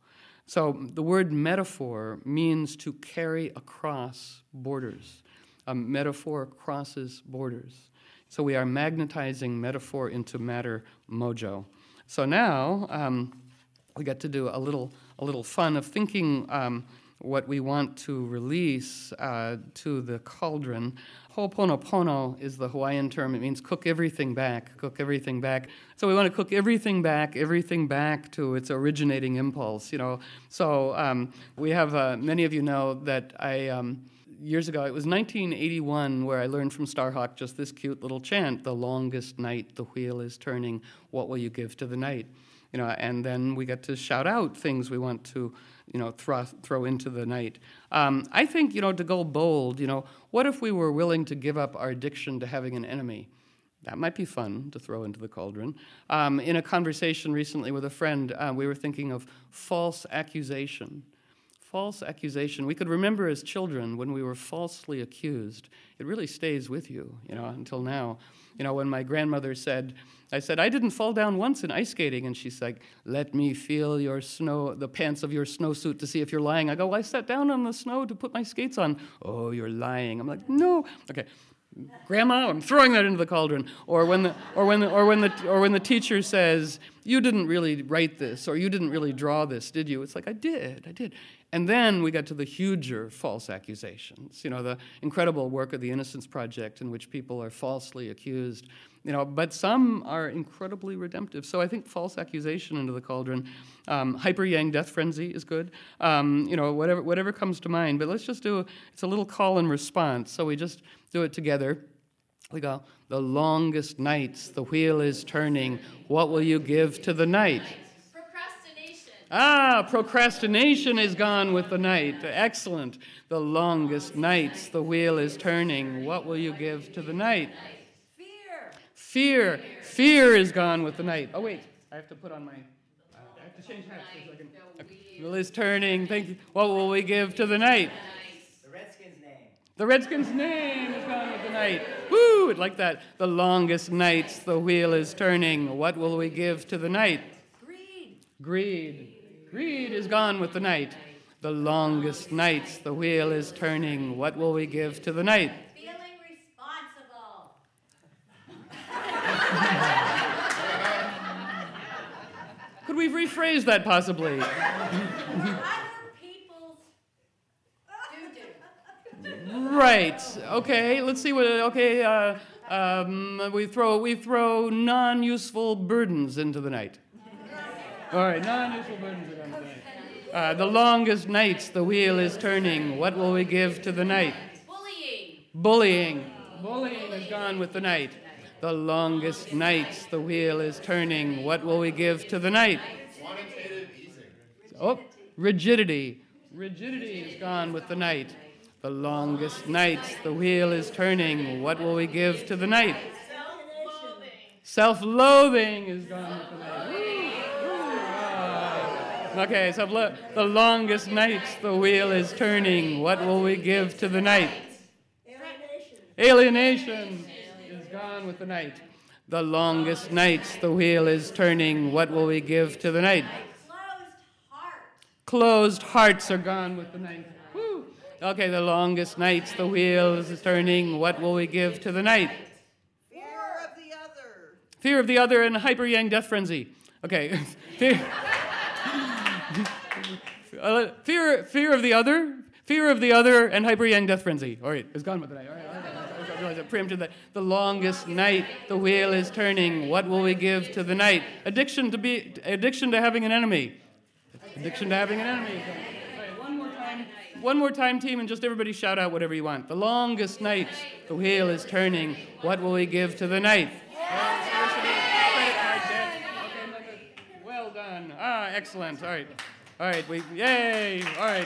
So the word metaphor means to carry across borders. A metaphor crosses borders. So we are magnetizing metaphor into matter mojo. So now we get to do a little fun of thinking what we want to release to the cauldron. Ho'oponopono is the Hawaiian term. It means cook everything back, cook everything back. So we want to cook everything back to its originating impulse, you know. So we have, many of you know that years ago, it was 1981 where I learned from Starhawk just this cute little chant, the longest night the wheel is turning, what will you give to the night? You know, and then we get to shout out things we want to, you know, throw into the night. I think, you know, to go bold, you know, what if we were willing to give up our addiction to having an enemy? That might be fun to throw into the cauldron. In a conversation recently with a friend, we were thinking of false accusation. False accusation. We could remember as children when we were falsely accused. It really stays with you, you know, until now. You know, when my grandmother said, I didn't fall down once in ice skating, and she's like, let me feel the pants of your snowsuit to see if you're lying. I go, well, I sat down on the snow to put my skates on. Oh, you're lying. I'm like, no. Okay. Grandma, I'm throwing that into the cauldron. Or when the teacher says, you didn't really write this, or you didn't really draw this, did you? It's like, I did. And then we got to the huger false accusations, you know, the incredible work of the Innocence Project in which people are falsely accused, you know, but some are incredibly redemptive. So I think false accusation into the cauldron. Hyper-yang death frenzy is good. You know, whatever comes to mind. But let's just it's a little call and response. So we just do it together. We go, the longest nights the wheel is turning, what will you give to the night? Procrastination is gone with the night. Excellent. The longest nights the wheel is turning. What will you give to the night? Fear. Fear is gone with the night. Oh, wait. I have to put on my... I have to change hats for a second. The wheel is turning. Thank you. What will we give to the night? The Redskins' name. The Redskins' name is gone with the night. Woo! Like that. The longest nights the wheel is turning. What will we give to the night? Greed. Greed is gone with the night. The longest nights the wheel is turning. What will we give to the night? Feeling responsible. Could we rephrase that possibly? Other people's doo-doo. Right. Okay. Let's see what. Okay. We throw non-useful burdens into the night. All right. Non-useful burdens are going to the night. The longest nights the wheel is turning. What will we give to the night? Bullying is gone with the night. The longest nights the wheel is turning. What will we give to the night? Quantitative easing. Oh, rigidity. Rigidity is gone with the night. The longest nights the wheel is turning. What will we give to the night? Self-loathing is gone with the night. Okay, so the longest nights the wheel is turning. What will we give to the night? Alienation is gone with the night. The longest nights the wheel is turning. What will we give to the night? Closed hearts are gone with the night. Woo. Okay, the longest nights the wheel is turning. What will we give to the night? Fear of the other. Fear of the other and hyper-yang death frenzy. Okay. Fear of the other, and hyper-yang death frenzy. All right, it's gone with the night. All right, I realize I preempted that. The longest night the wheel is turning. What will we give to the night? Addiction to having an enemy. Addiction to having an enemy. All right, one more time, team, and just everybody shout out whatever you want. The longest night the wheel is turning. What will we give to the night? Well done. Excellent. All right. Yay. All right.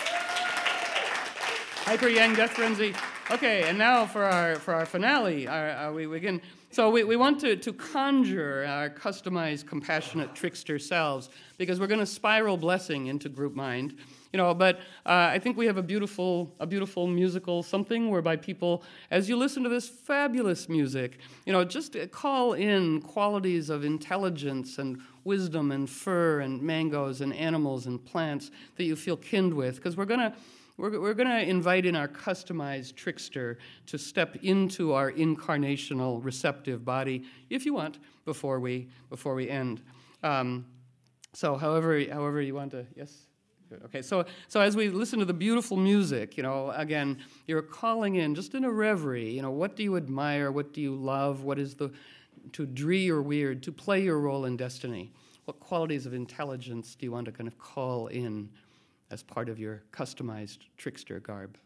Hyper-yang death frenzy. Okay, and now for our finale, we begin. So we want to conjure our customized, compassionate trickster selves because we're going to spiral blessing into group mind. But I think we have a beautiful musical something whereby people, as you listen to this fabulous music, just call in qualities of intelligence and wisdom and fur and mangoes and animals and plants that you feel kin with, because we're gonna invite in our customized trickster to step into our incarnational receptive body, if you want, before we end. So however you want to, yes? Okay, so as we listen to the beautiful music, again, you're calling in just in a reverie, what do you admire, what do you love, what is to dree or weird, to play your role in destiny? What qualities of intelligence do you want to kind of call in as part of your customized trickster garb?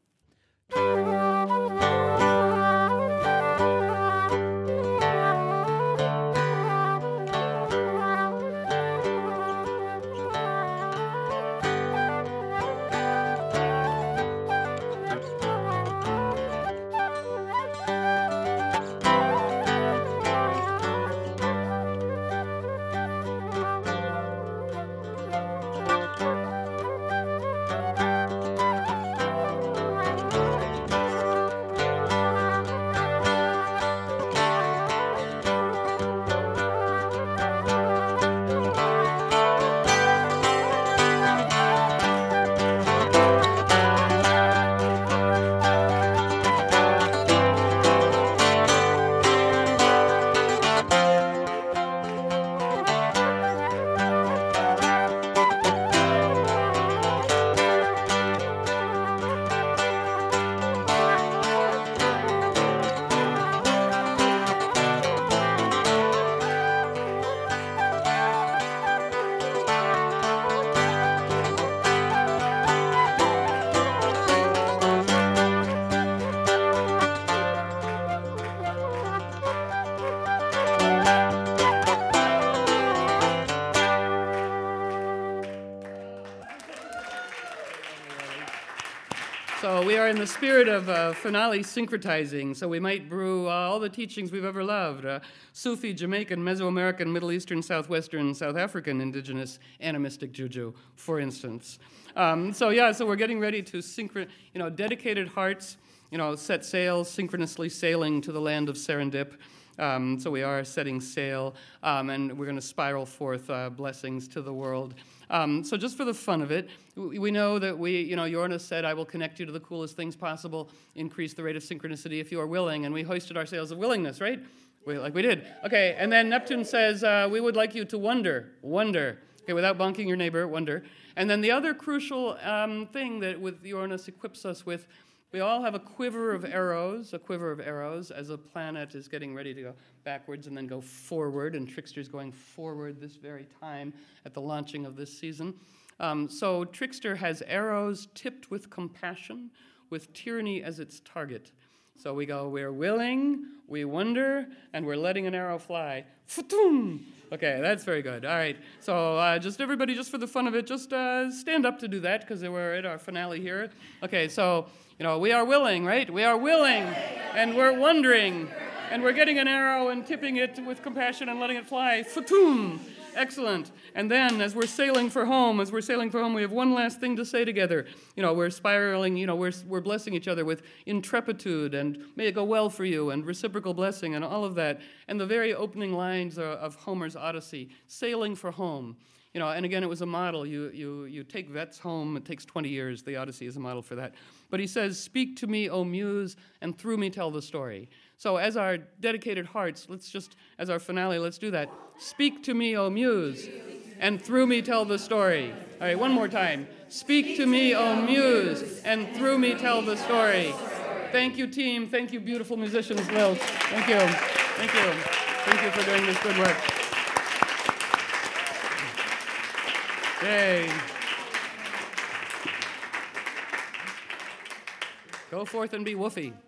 So we are in the spirit of finale syncretizing, so we might brew all the teachings we've ever loved, Sufi, Jamaican, Mesoamerican, Middle Eastern, Southwestern, South African indigenous animistic juju, for instance. So we're getting ready to dedicated hearts, set sail, synchronously sailing to the land of Serendip. So we are setting sail, and we're going to spiral forth blessings to the world. So just for the fun of it, we know that Yorna said, I will connect you to the coolest things possible, increase the rate of synchronicity if you are willing, and we hoisted our sails of willingness, right? Like we did. Okay, and then Neptune says, we would like you to wonder. Okay, without bonking your neighbor, wonder. And then the other crucial thing that with Uranus equips us with, we all have a quiver of arrows as a planet is getting ready to go backwards and then go forward, and Trickster's going forward this very time at the launching of this season. So Trickster has arrows tipped with compassion, with tyranny as its target. So we go, we're willing, we wonder, and we're letting an arrow fly. Futum! Okay, that's very good. All right, so just everybody, just for the fun of it, just stand up to do that, because we're at our finale here. Okay, so, we are willing, right? We are willing, and we're wondering, and we're getting an arrow and tipping it with compassion and letting it fly. Futum! Excellent. And then, as we're sailing for home, we have one last thing to say together. We're spiraling, we're blessing each other with intrepitude, and may it go well for you, and reciprocal blessing, and all of that. And the very opening lines of Homer's Odyssey, sailing for home. And again, it was a model. You take vets home, it takes 20 years. The Odyssey is a model for that. But he says, speak to me, O Muse, and through me tell the story. So as our dedicated hearts, as our finale, let's do that. Speak to me, O Muse, and through me tell the story. All right, one more time. Speak to me, O Muse, and through me tell the story. Thank you, team. Thank you, beautiful musicians, Lilt. Thank you. Thank you. Thank you for doing this good work. Yay. Go forth and be woofy.